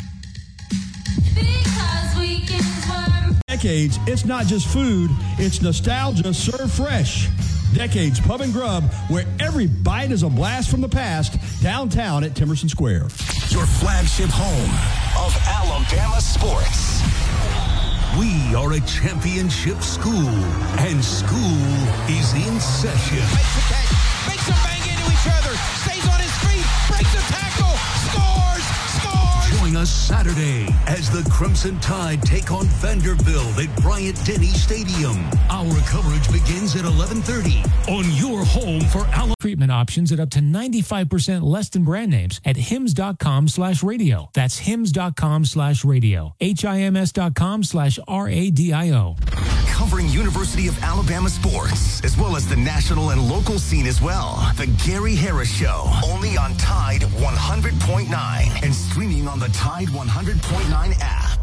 Decades, it's not just food, it's nostalgia served fresh. Decades Pub and Grub, where every bite is a blast from the past, downtown at Timerson Square. Your flagship home of Alabama sports. We are a championship school, and school is in session. Makes the catch, makes them bang into each other, stays on his feet, breaks a tackle, scores! Join us Saturday as the Crimson Tide take on Vanderbilt at Bryant-Denny Stadium. Our coverage begins at 11:30 on your home for Alabama. Treatment options at up to 95% less than brand names at hims.com/radio. That's hims.com/radio. HIMS.com/RADIO. Covering University of Alabama sports, as well as the national and local scene as well. The Gary Harris Show, only on Tide 100.9 and streaming on the Tide 100.9 app.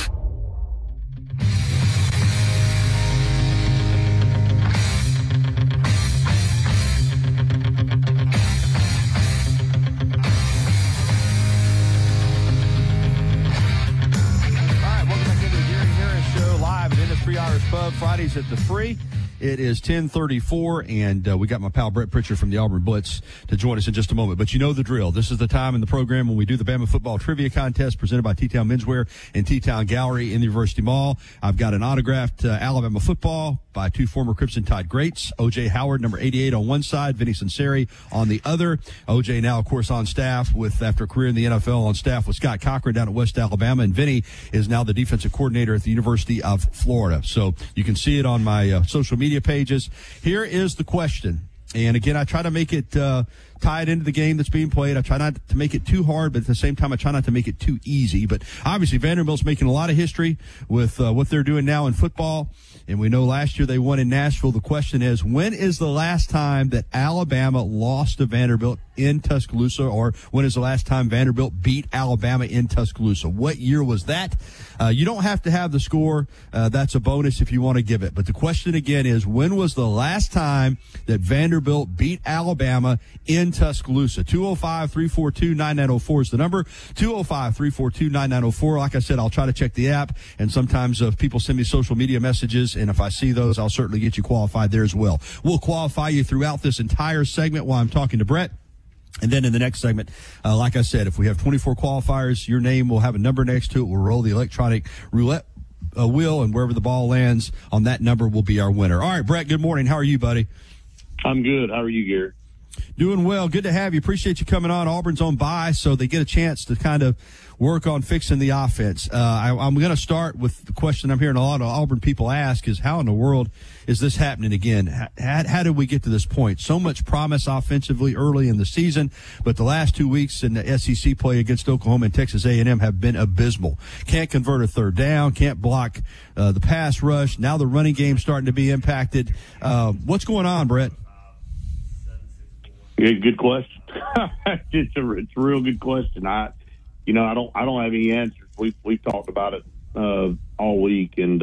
Industry Irish Pub, Fridays at the Free. It is 10:34, and we got my pal Brett Pritchard from the Auburn Blitz to join us in just a moment. But you know the drill. This is the time in the program when we do the Bama football trivia contest presented by T-Town Menswear and T-Town Gallery in the University Mall. I've got an autographed Alabama football by two former Crimson Tide greats, O.J. Howard, number 88 on one side, Vinny Sunseri on the other. O.J. now, of course, on staff after a career in the NFL, on staff with Scott Cochran down at West Alabama, and Vinny is now the defensive coordinator at the University of Florida. So you can see it on my social media pages. Here is the question. And again, I try to make it tied into the game that's being played. I try not to make it too hard, but at the same time, I try not to make it too easy. But obviously, Vanderbilt's making a lot of history with what they're doing now in football. And we know last year they won in Nashville. The question is, when is the last time that Alabama lost to Vanderbilt in Tuscaloosa, or when is the last time Vanderbilt beat Alabama in Tuscaloosa? What year was that? You don't have to have the score. That's a bonus if you want to give it. But the question again is, when was the last time that Vanderbilt beat Alabama in Tuscaloosa? 205-342-9904 is the number. 205-342-9904. Like I said, I'll try to check the app, and sometimes people send me social media messages, and if I see those, I'll certainly get you qualified there as well. We'll qualify you throughout this entire segment while I'm talking to Brett. And then in the next segment, like I said, if we have 24 qualifiers, your name will have a number next to it. We'll roll the electronic roulette wheel, and wherever the ball lands on that number will be our winner. All right, Brett, good morning. How are you, buddy? I'm good. How are you, Gary? Doing well. Good to have you. Appreciate you coming on. Auburn's on bye, so they get a chance to kind of work on fixing the offense. I'm going to start with the question I'm hearing a lot of Auburn people ask is, how in the world is this happening again? How did we get to this point? So much promise offensively early in the season, but the last 2 weeks in the SEC play against Oklahoma and Texas A&M have been abysmal. Can't convert a third down, can't block the pass rush. Now the running game's starting to be impacted. What's going on, Brett? Yeah, good question. It's a real good question. I don't have any answers. We've talked about it all week, and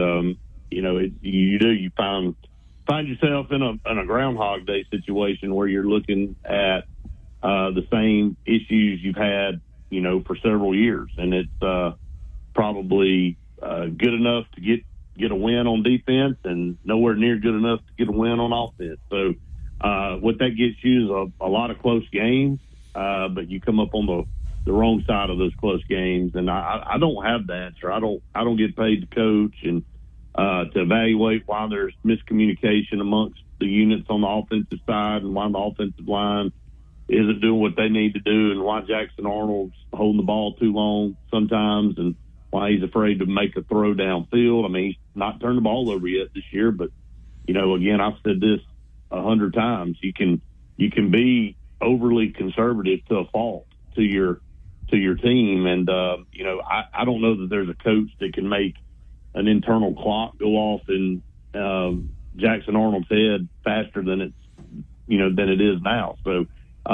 you find yourself in a Groundhog Day situation where you're looking at the same issues you've had for several years, and it's probably good enough to get a win on defense, and nowhere near good enough to get a win on offense. So what that gets you is a lot of close games, but you come up on the wrong side of those close games, and I don't have the answer. I don't get paid to coach and to evaluate why there's miscommunication amongst the units on the offensive side, and why the offensive line isn't doing what they need to do, and why Jackson Arnold's holding the ball too long sometimes, and why he's afraid to make a throw downfield. I mean, he's not turned the ball over yet this year, but again, I've said this 100 times. You can be overly conservative to a fault to your team, and I don't know that there's a coach that can make an internal clock go off in Jackson Arnold's head faster than it is now. So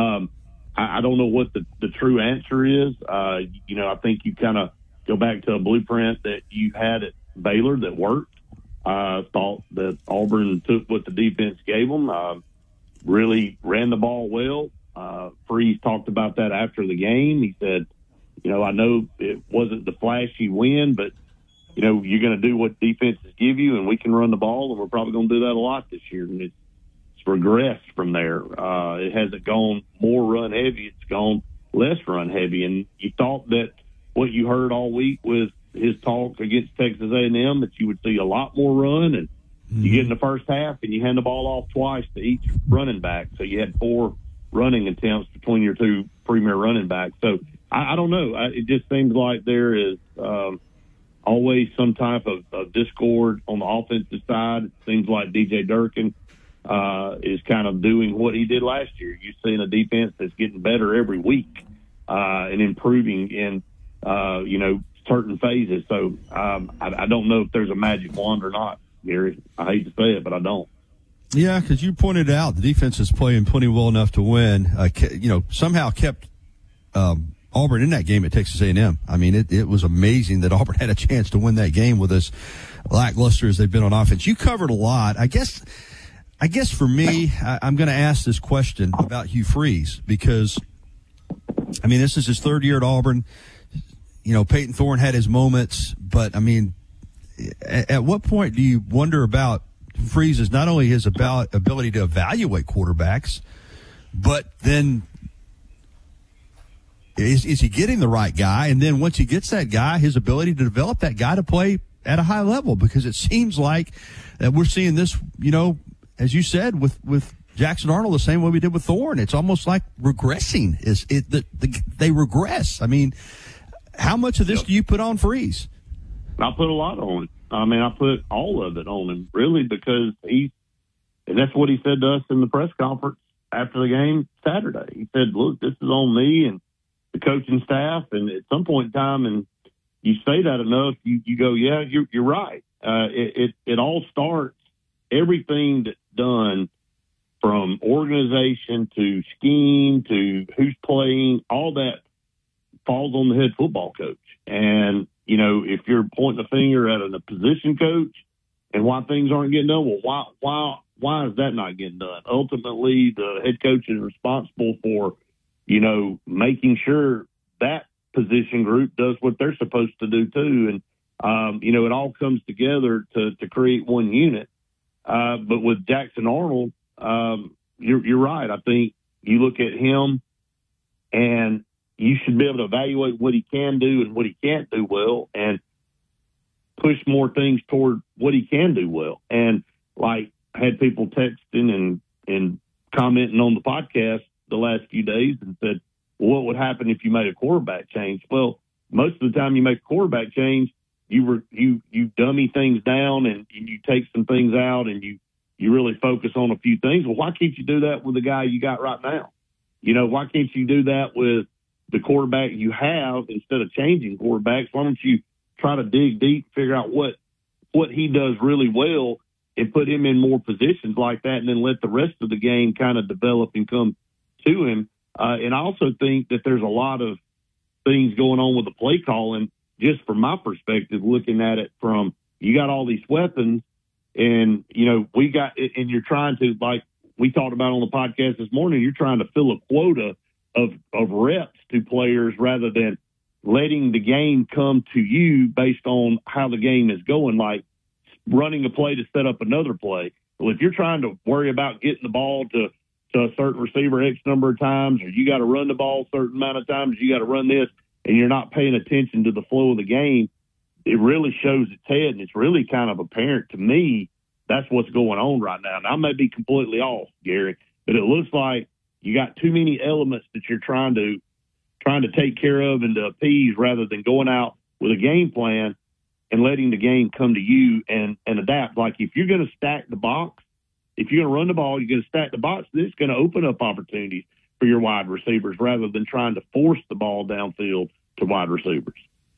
I don't know what the true answer is. I think you kind of go back to a blueprint that you had at Baylor that worked. Thought that Auburn took what the defense gave them, really ran the ball well. Freeze talked about that after the game. He said, I know it wasn't the flashy win, but, you're going to do what defenses give you, and we can run the ball, and we're probably going to do that a lot this year. And it's regressed from there. It hasn't gone more run heavy. It's gone less run heavy. And you thought that what you heard all week with his talk against Texas A&M, that you would see a lot more run, and you get in the first half and you hand the ball off twice to each running back. So you had 4 running attempts between your 2 premier running backs. So I don't know. It just seems like there is always some type of discord on the offensive side. It seems like DJ Durkin is kind of doing what he did last year. You're seeing a defense that's getting better every week and improving in, certain phases. So I don't know if there's a magic wand or not, Gary. I hate to say it, but I don't. Yeah, because you pointed out the defense is playing plenty well enough to win. Somehow kept Auburn in that game at Texas A&M. I mean, it was amazing that Auburn had a chance to win that game with as lackluster as they've been on offense. You covered a lot. I guess for me, I'm going to ask this question about Hugh Freeze because, I mean, this is his 3rd year at Auburn. Peyton Thorne had his moments, but, I mean, at what point do you wonder about Freeze's not only his ability to evaluate quarterbacks, but then is he getting the right guy? And then once he gets that guy, his ability to develop that guy to play at a high level, because it seems like that we're seeing this, as you said, with Jackson Arnold the same way we did with Thorne. It's almost like regressing. They regress. I mean, how much of this do you put on Freeze? I put a lot on it. I mean, I put all of it on him, really, because and that's what he said to us in the press conference after the game Saturday. He said, look, this is on me and the coaching staff. And at some point in time, and you say that enough, you go, yeah, you're right. It all starts, everything that's done from organization to scheme to who's playing, all that falls on the head football coach. And, if you're pointing a finger at a position coach and why things aren't getting done, well, why is that not getting done? Ultimately, the head coach is responsible for, making sure that position group does what they're supposed to do too. And, it all comes together to create one unit. But with Jackson Arnold, you're right. I think you look at him and you should be able to evaluate what he can do and what he can't do well and push more things toward what he can do well. And like, I had people texting and commenting on the podcast the last few days and said, well, what would happen if you made a quarterback change? Well, most of the time you make a quarterback change, you dummy things down and you take some things out and you really focus on a few things. Well, why can't you do that with the guy you got right now? Why can't you do that with the quarterback you have instead of changing quarterbacks? Why don't you try to dig deep, figure out what he does really well and put him in more positions like that, and then let the rest of the game kind of develop and come to him. And I also think that there's a lot of things going on with the play calling, just from my perspective, looking at it from, you got all these weapons and, and you're trying to, like we talked about on the podcast this morning, you're trying to fill a quota of reps to players rather than letting the game come to you based on how the game is going, like running a play to set up another play. Well, if you're trying to worry about getting the ball to a certain receiver X number of times, or you got to run the ball a certain amount of times, you got to run this, and you're not paying attention to the flow of the game, it really shows its head, and it's really kind of apparent to me that's what's going on right now. Now, I may be completely off, Gary, but it looks like you got too many elements that you're trying to take care of and to appease rather than going out with a game plan and letting the game come to you and adapt. Like, if you're going to stack the box, if you're going to run the ball, you're going to stack the box, then it's going to open up opportunities for your wide receivers rather than trying to force the ball downfield to wide receivers.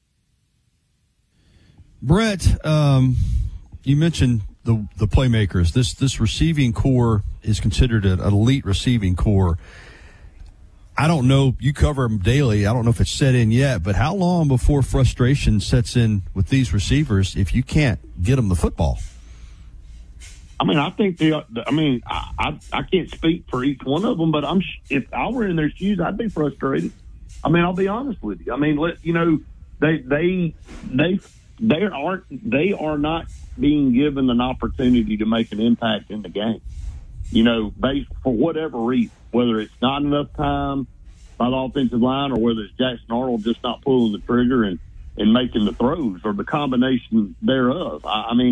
Brett, you mentioned the playmakers. This receiving core is considered an elite receiving core. I don't know, you cover them daily. I don't know if it's set in yet, but how long before frustration sets in with these receivers if you can't get them the football? I mean, I think I can't speak for each one of them, but if I were in their shoes, I'd be frustrated. I mean, I'll be honest with you. I mean, they are not being given an opportunity to make an impact in the game. Based for whatever reason, whether it's not enough time by the offensive line or whether it's Jackson Arnold just not pulling the trigger and making the throws, or the combination thereof.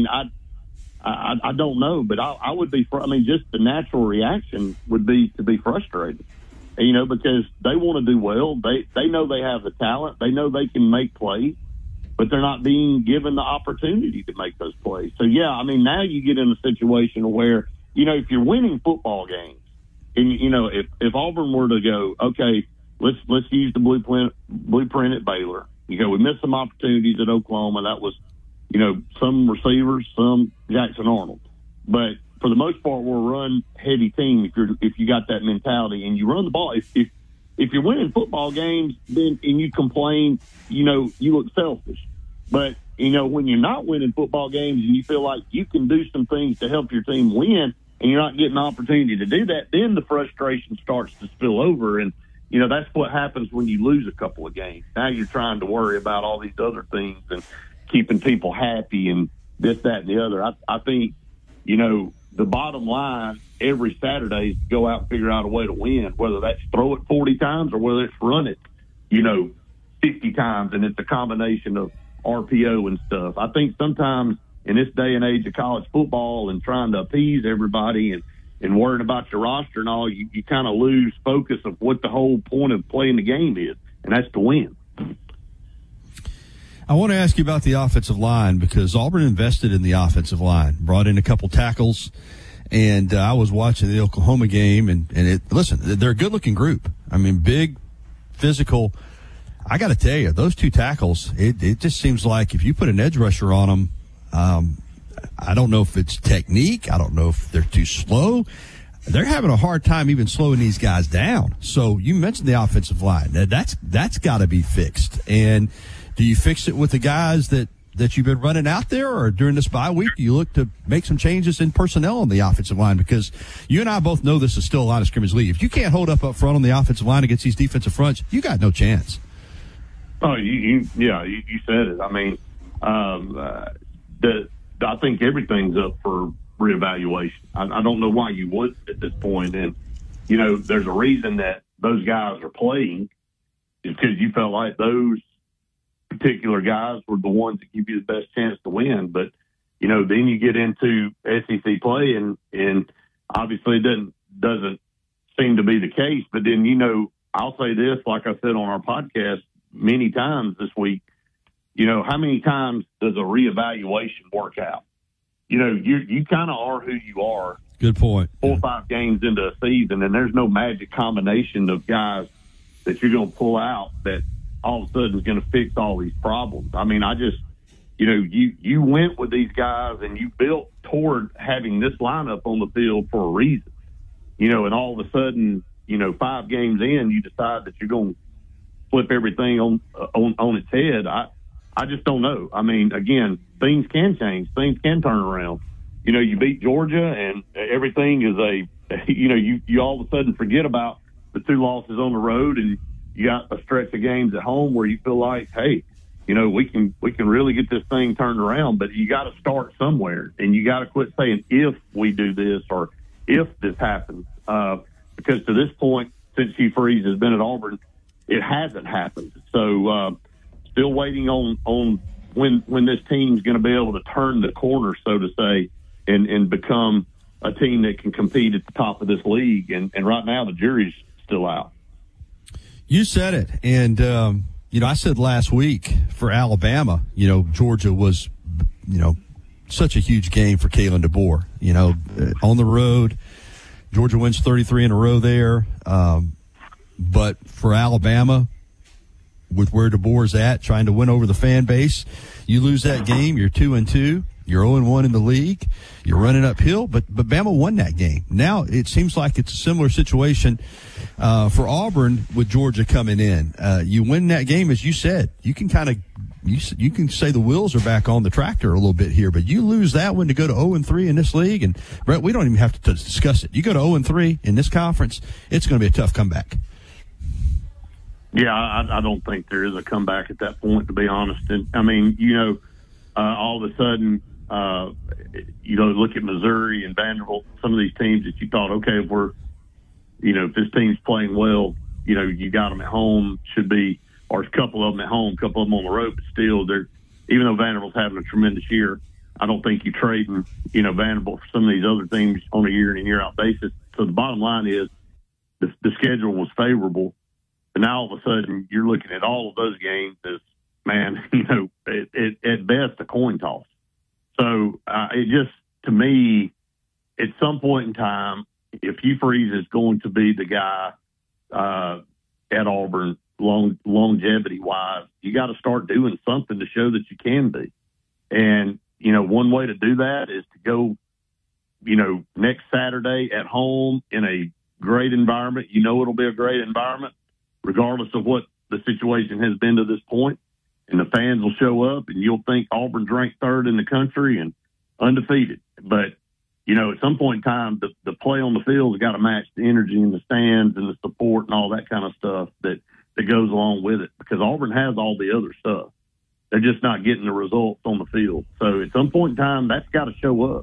I don't know, but I would be. Just the natural reaction would be to be frustrated, because they want to do well. They know they have the talent. They know they can make plays, but they're not being given the opportunity to make those plays. So yeah, now you get in a situation where, if you're winning football games, and if Auburn were to go, okay, let's use the blueprint at Baylor. We missed some opportunities at Oklahoma. That was, some receivers, some Jackson Arnold. But for the most part, we're a run-heavy team if you got that mentality and you run the ball. If you're winning football games, then and you complain, you look selfish. But, when you're not winning football games and you feel like you can do some things to help your team win and you're not getting an opportunity to do that, then the frustration starts to spill over. And, that's what happens when you lose a couple of games. Now you're trying to worry about all these other things and keeping people happy and this, that, and the other. I think, the bottom line every Saturday is to go out and figure out a way to win, whether that's throw it 40 times or whether it's run it, 50 times, and it's a combination of RPO and stuff. I think sometimes in this day and age of college football and trying to appease everybody and worrying about your roster and all, you kind of lose focus of what the whole point of playing the game is, and that's to win. I want to ask you about the offensive line because Auburn invested in the offensive line, brought in a couple tackles, and I was watching the Oklahoma game, and listen, they're a good-looking group. Big, physical. I got to tell you, those two tackles, it just seems like if you put an edge rusher on them, I don't know if it's technique. I don't know if they're too slow. They're having a hard time even slowing these guys down. So you mentioned the offensive line. That's got to be fixed. And do you fix it with the guys that you've been running out there, or during this bye week, you look to make some changes in personnel on the offensive line? Because you and I both know this is still a line of scrimmage league. If you can't hold up front on the offensive line against these defensive fronts, you got no chance. Oh, you said it. I think everything's up for reevaluation. I don't know why you would at this point. And, there's a reason that those guys are playing is because you felt like those particular guys were the ones that give you the best chance to win. But, then you get into SEC play and obviously it doesn't seem to be the case. But then, you know, I'll say this, like I said on our podcast many times this week, you know, how many times does a reevaluation work out? You know, you kind of are who you are. Good point. 4 or 5 games into a season, and there's no magic combination of guys that you're going to pull out that all of a sudden is going to fix all these problems. I mean, you know, you went with these guys and you built toward having this lineup on the field for a reason. You know, and all of a sudden, you know, 5 games in, you decide that you're going to flip everything on its head. I just don't know. I mean, again, things can change. Things can turn around. You know, you beat Georgia and everything is you know, you all of a sudden forget about the 2 losses on the road, and you got a stretch of games at home where you feel like, hey, you know, we can really get this thing turned around, but you got to start somewhere, and you got to quit saying if we do this or if this happens, because to this point, since Hugh Freeze has been at Auburn, it hasn't happened. So still waiting on when this team's going to be able to turn the corner, so to say, and become a team that can compete at the top of this league. And right now the jury's still out. You said it. And, you know, I said last week for Alabama, you know, Georgia was, you know, such a huge game for Kalen DeBoer. You know, on the road, Georgia wins 33 in a row there. But for Alabama, with where DeBoer's at, trying to win over the fan base, you lose that game, you're 2-2. You're 0-1 in the league. You're running uphill, but Bama won that game. Now it seems like it's a similar situation for Auburn with Georgia coming in. You win that game, as you said. You can kind of you can say the wheels are back on the tractor a little bit here, but you lose that one to go to 0-3 in this league, and Brett, we don't even have to discuss it. You go to 0-3 in this conference, it's going to be a tough comeback. Yeah, I don't think there is a comeback at that point, to be honest. And I mean, you know, all of a sudden. You know, look at Missouri and Vanderbilt, some of these teams that you thought, okay, if this team's playing well, you know, you got them at home, should be, or a couple of them at home, a couple of them on the road, but still, even though Vanderbilt's having a tremendous year, I don't think you're trading, you know, Vanderbilt for some of these other teams on a year in and year out basis. So the bottom line is the schedule was favorable, and now all of a sudden you're looking at all of those games as, man, you know, at best a coin toss. So it just, to me, at some point in time, if Hugh Freeze is going to be the guy at Auburn longevity-wise, you got to start doing something to show that you can be. And, you know, one way to do that is to go, you know, next Saturday at home in a great environment. You know it'll be a great environment, regardless of what the situation has been to this point. And the fans will show up, and you'll think Auburn's ranked 3rd in the country and undefeated. But, you know, at some point in time, the play on the field has got to match the energy in the stands and the support and all that kind of stuff that goes along with it, because Auburn has all the other stuff. They're just not getting the results on the field. So at some point in time, that's got to show up.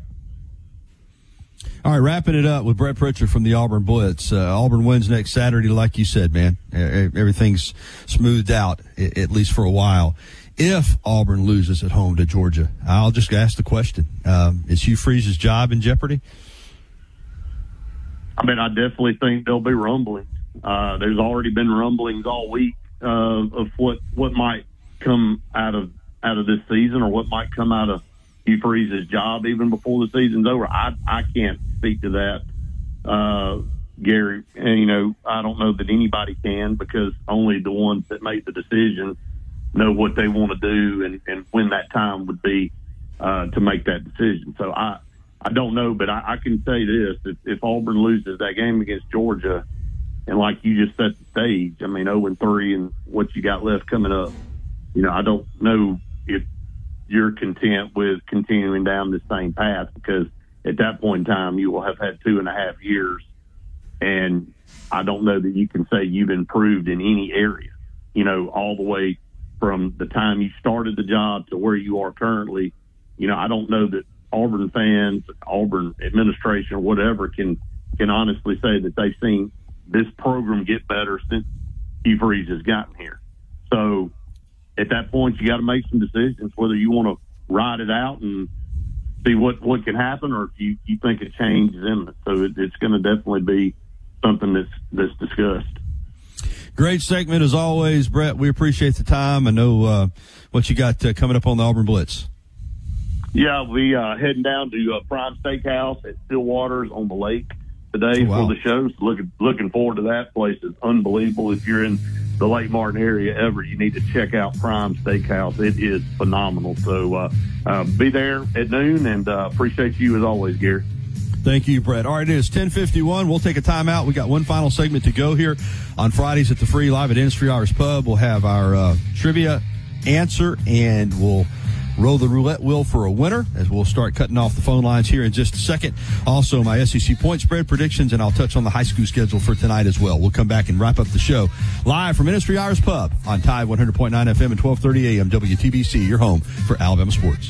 All right, wrapping it up with Brett Pritchard from the Auburn Blitz. Auburn wins next Saturday, like you said, man. Everything's smoothed out, at least for a while. If Auburn loses at home to Georgia, I'll just ask the question. Is Hugh Freeze's job in jeopardy? I mean, I definitely think there'll be rumblings. There's already been rumblings all week of what might come out of this season, or what might come out of Hugh Freeze's job even before the season's over. I can't speak to that, Gary. And, you know, I don't know that anybody can, because only the ones that make the decision know what they want to do and when that time would be to make that decision. So I don't know, but I can say this: if Auburn loses that game against Georgia, and like you just set the stage, I mean, 0-3 and what you got left coming up, you know, I don't know if you're content with continuing down this same path, because at that point in time you will have had 2.5 years, and I don't know that you can say you've improved in any area, you know, all the way from the time you started the job to where you are currently. You know, I don't know that Auburn fans, Auburn administration, or whatever can honestly say that they've seen this program get better since Hugh Freeze has gotten here. So at that point, you got to make some decisions, whether you want to ride it out and see what can happen, or if you think a change is imminent. So it's going to definitely be something that's discussed. Great segment as always, Brett. We appreciate the time. I know what you got coming up on the Auburn Blitz. Yeah, we heading down to Prime Steakhouse at Stillwater's on the lake today for the show. So looking forward to that. Place is unbelievable. If you're in the Lake Martin area ever, you need to check out Prime Steakhouse. It is phenomenal. So be there at noon, and appreciate you as always, Gary. Thank you, Brett. All right, it is 10:51. We'll take a timeout. We got one final segment to go here on Fridays at the Free Live at Industry Hours Pub. We'll have our trivia answer, and we'll roll the roulette wheel for a winner as we'll start cutting off the phone lines here in just a second. Also, my SEC point spread predictions, and I'll touch on the high school schedule for tonight as well. We'll come back and wrap up the show live from Industry Hours Pub on Tide 100.9 FM and 1230 AM WTBC, your home for Alabama sports.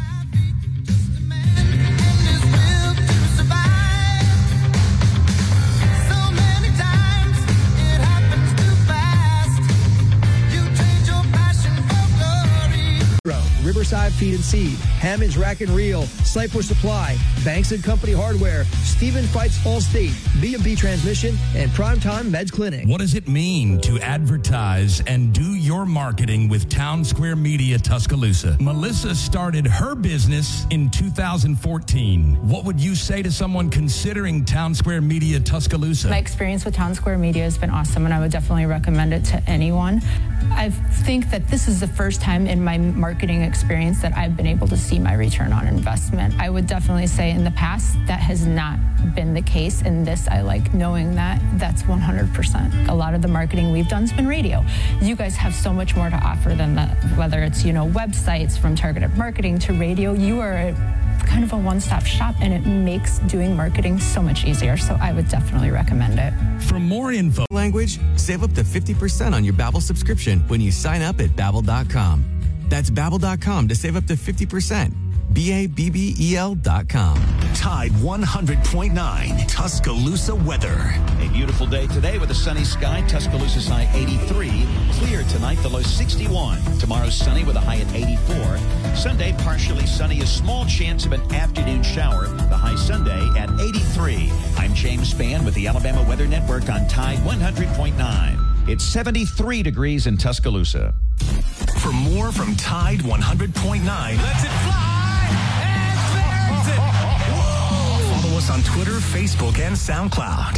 Riverside Feed and Seed, Hammond's Rack and Reel, Sniper Supply, Banks & Company Hardware, Stephen Fights Allstate, B&B Transmission, and Primetime Meds Clinic. What does it mean to advertise and do your marketing with Town Square Media Tuscaloosa? Melissa started her business in 2014. What would you say to someone considering Town Square Media Tuscaloosa? My experience with Town Square Media has been awesome, and I would definitely recommend it to anyone. I think that this is the first time in my marketing experience that I've been able to see my return on investment. I would definitely say in the past that has not been the case. In this, I like knowing that that's 100%. A lot of the marketing we've done has been radio. You guys have so much more to offer than that, whether it's, websites, from targeted marketing to radio. You are kind of a one-stop shop, and it makes doing marketing so much easier. So I would definitely recommend it. For more info, language, save up to 50% on your Babbel subscription when you sign up at Babbel.com. That's Babbel.com to save up to 50%. Babbel.com. Tide 100.9 Tuscaloosa weather. A beautiful day today with a sunny sky. Tuscaloosa's high 83. Clear tonight, the low 61. Tomorrow sunny with a high at 84. Sunday partially sunny, a small chance of an afternoon shower. The high Sunday at 83. I'm James Spann with the Alabama Weather Network on Tide 100.9. It's 73 degrees in Tuscaloosa. For more from Tide 100.9, Let's it fly! follow us on Twitter, Facebook, and SoundCloud.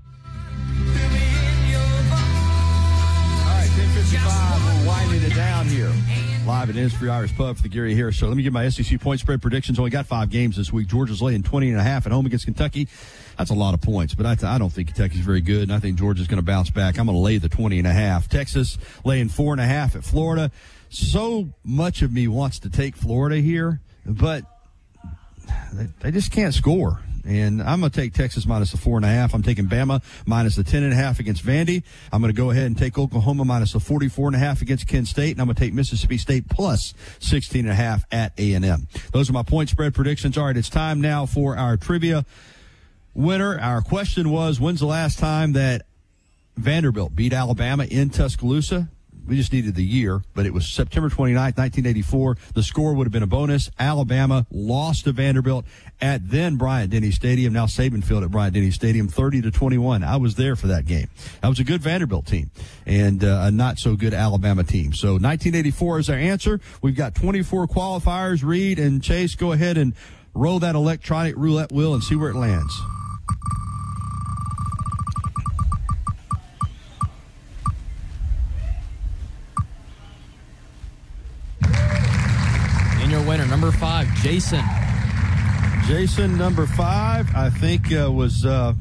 All right, 10:55. We're winding it down here. Live at Industry Hours Pub for the Gary Harris Show. Let me give my SEC point spread predictions. Only got 5 games this week. Georgia's laying 20.5 at home against Kentucky. That's a lot of points, but I don't think Kentucky's very good, and I think Georgia's going to bounce back. I'm going to lay the 20.5. Texas laying 4.5 at Florida. So much of me wants to take Florida here, but they just can't score. And I'm going to take Texas minus the 4.5. I'm taking Bama minus the 10.5 against Vandy. I'm going to go ahead and take Oklahoma minus the 44.5 against Kent State. And I'm going to take Mississippi State plus 16.5 at A&M. Those are my point spread predictions. All right, it's time now for our trivia winner. Our question was, when's the last time that Vanderbilt beat Alabama in Tuscaloosa? We just needed the year, but it was September 29th, 1984. The score would have been a bonus. Alabama lost to Vanderbilt at then Bryant-Denny Stadium, now Saban Field at Bryant-Denny Stadium, 30-21. I was there for that game. That was a good Vanderbilt team and a not-so-good Alabama team. So 1984 is our answer. We've got 24 qualifiers. Reed and Chase, go ahead and roll that electronic roulette wheel and see where it lands. Your winner, number 5, Jason. Jason, number 5, I think was, I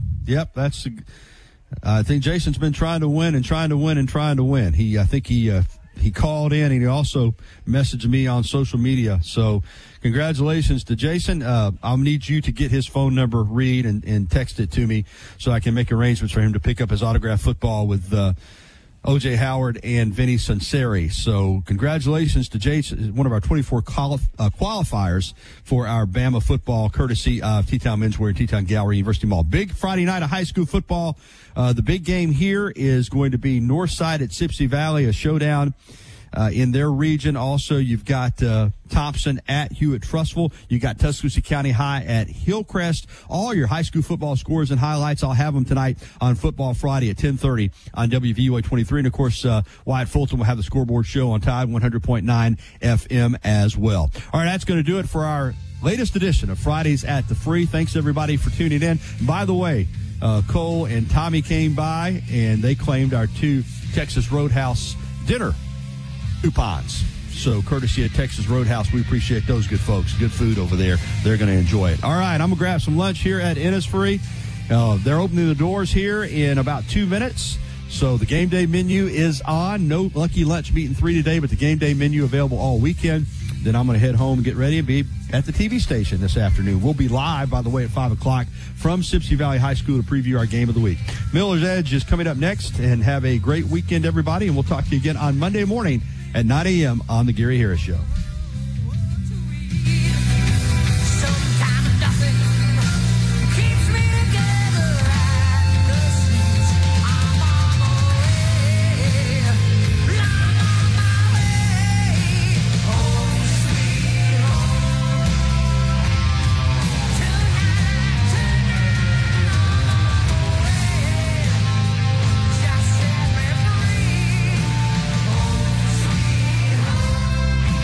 think Jason's been trying to win and trying to win and trying to win. I think he called in, and he also messaged me on social media. So congratulations to Jason. I'll need you to get his phone number, Reed, and text it to me so I can make arrangements for him to pick up his autographed football with O.J. Howard and Vinny Sunseri. So congratulations to Jason, one of our 24 qualifiers for our Bama football, courtesy of T-Town Menswear and T-Town Gallery, University Mall. Big Friday night of high school football. The big game here is going to be Northside at Sipsey Valley, a showdown in their region. Also, you've got Thompson at Hewitt-Trussville. You got Tuscaloosa County High at Hillcrest. All your high school football scores and highlights, I'll have them tonight on Football Friday at 10:30 on WVUA 23. And, of course, Wyatt Fulton will have the scoreboard show on Tide 100.9 FM as well. All right, that's going to do it for our latest edition of Fridays at the Free. Thanks, everybody, for tuning in. By the way, Cole and Tommy came by, and they claimed our 2 Texas Roadhouse dinner coupons. So, courtesy of Texas Roadhouse, we appreciate those good folks. Good food over there. They're going to enjoy it. All right, I'm going to grab some lunch here at Innisfree. They're opening the doors here in about 2 minutes. So, the game day menu is on. No Lucky Lunch Meat and 3 today, but the game day menu available all weekend. Then I'm going to head home and get ready and be at the TV station this afternoon. We'll be live, by the way, at 5 o'clock from Sipsey Valley High School to preview our game of the week. Miller's Edge is coming up next, and have a great weekend, everybody. And we'll talk to you again on Monday morning at 9 a.m. on The Gary Harris Show.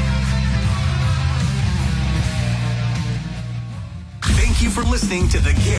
Listening to the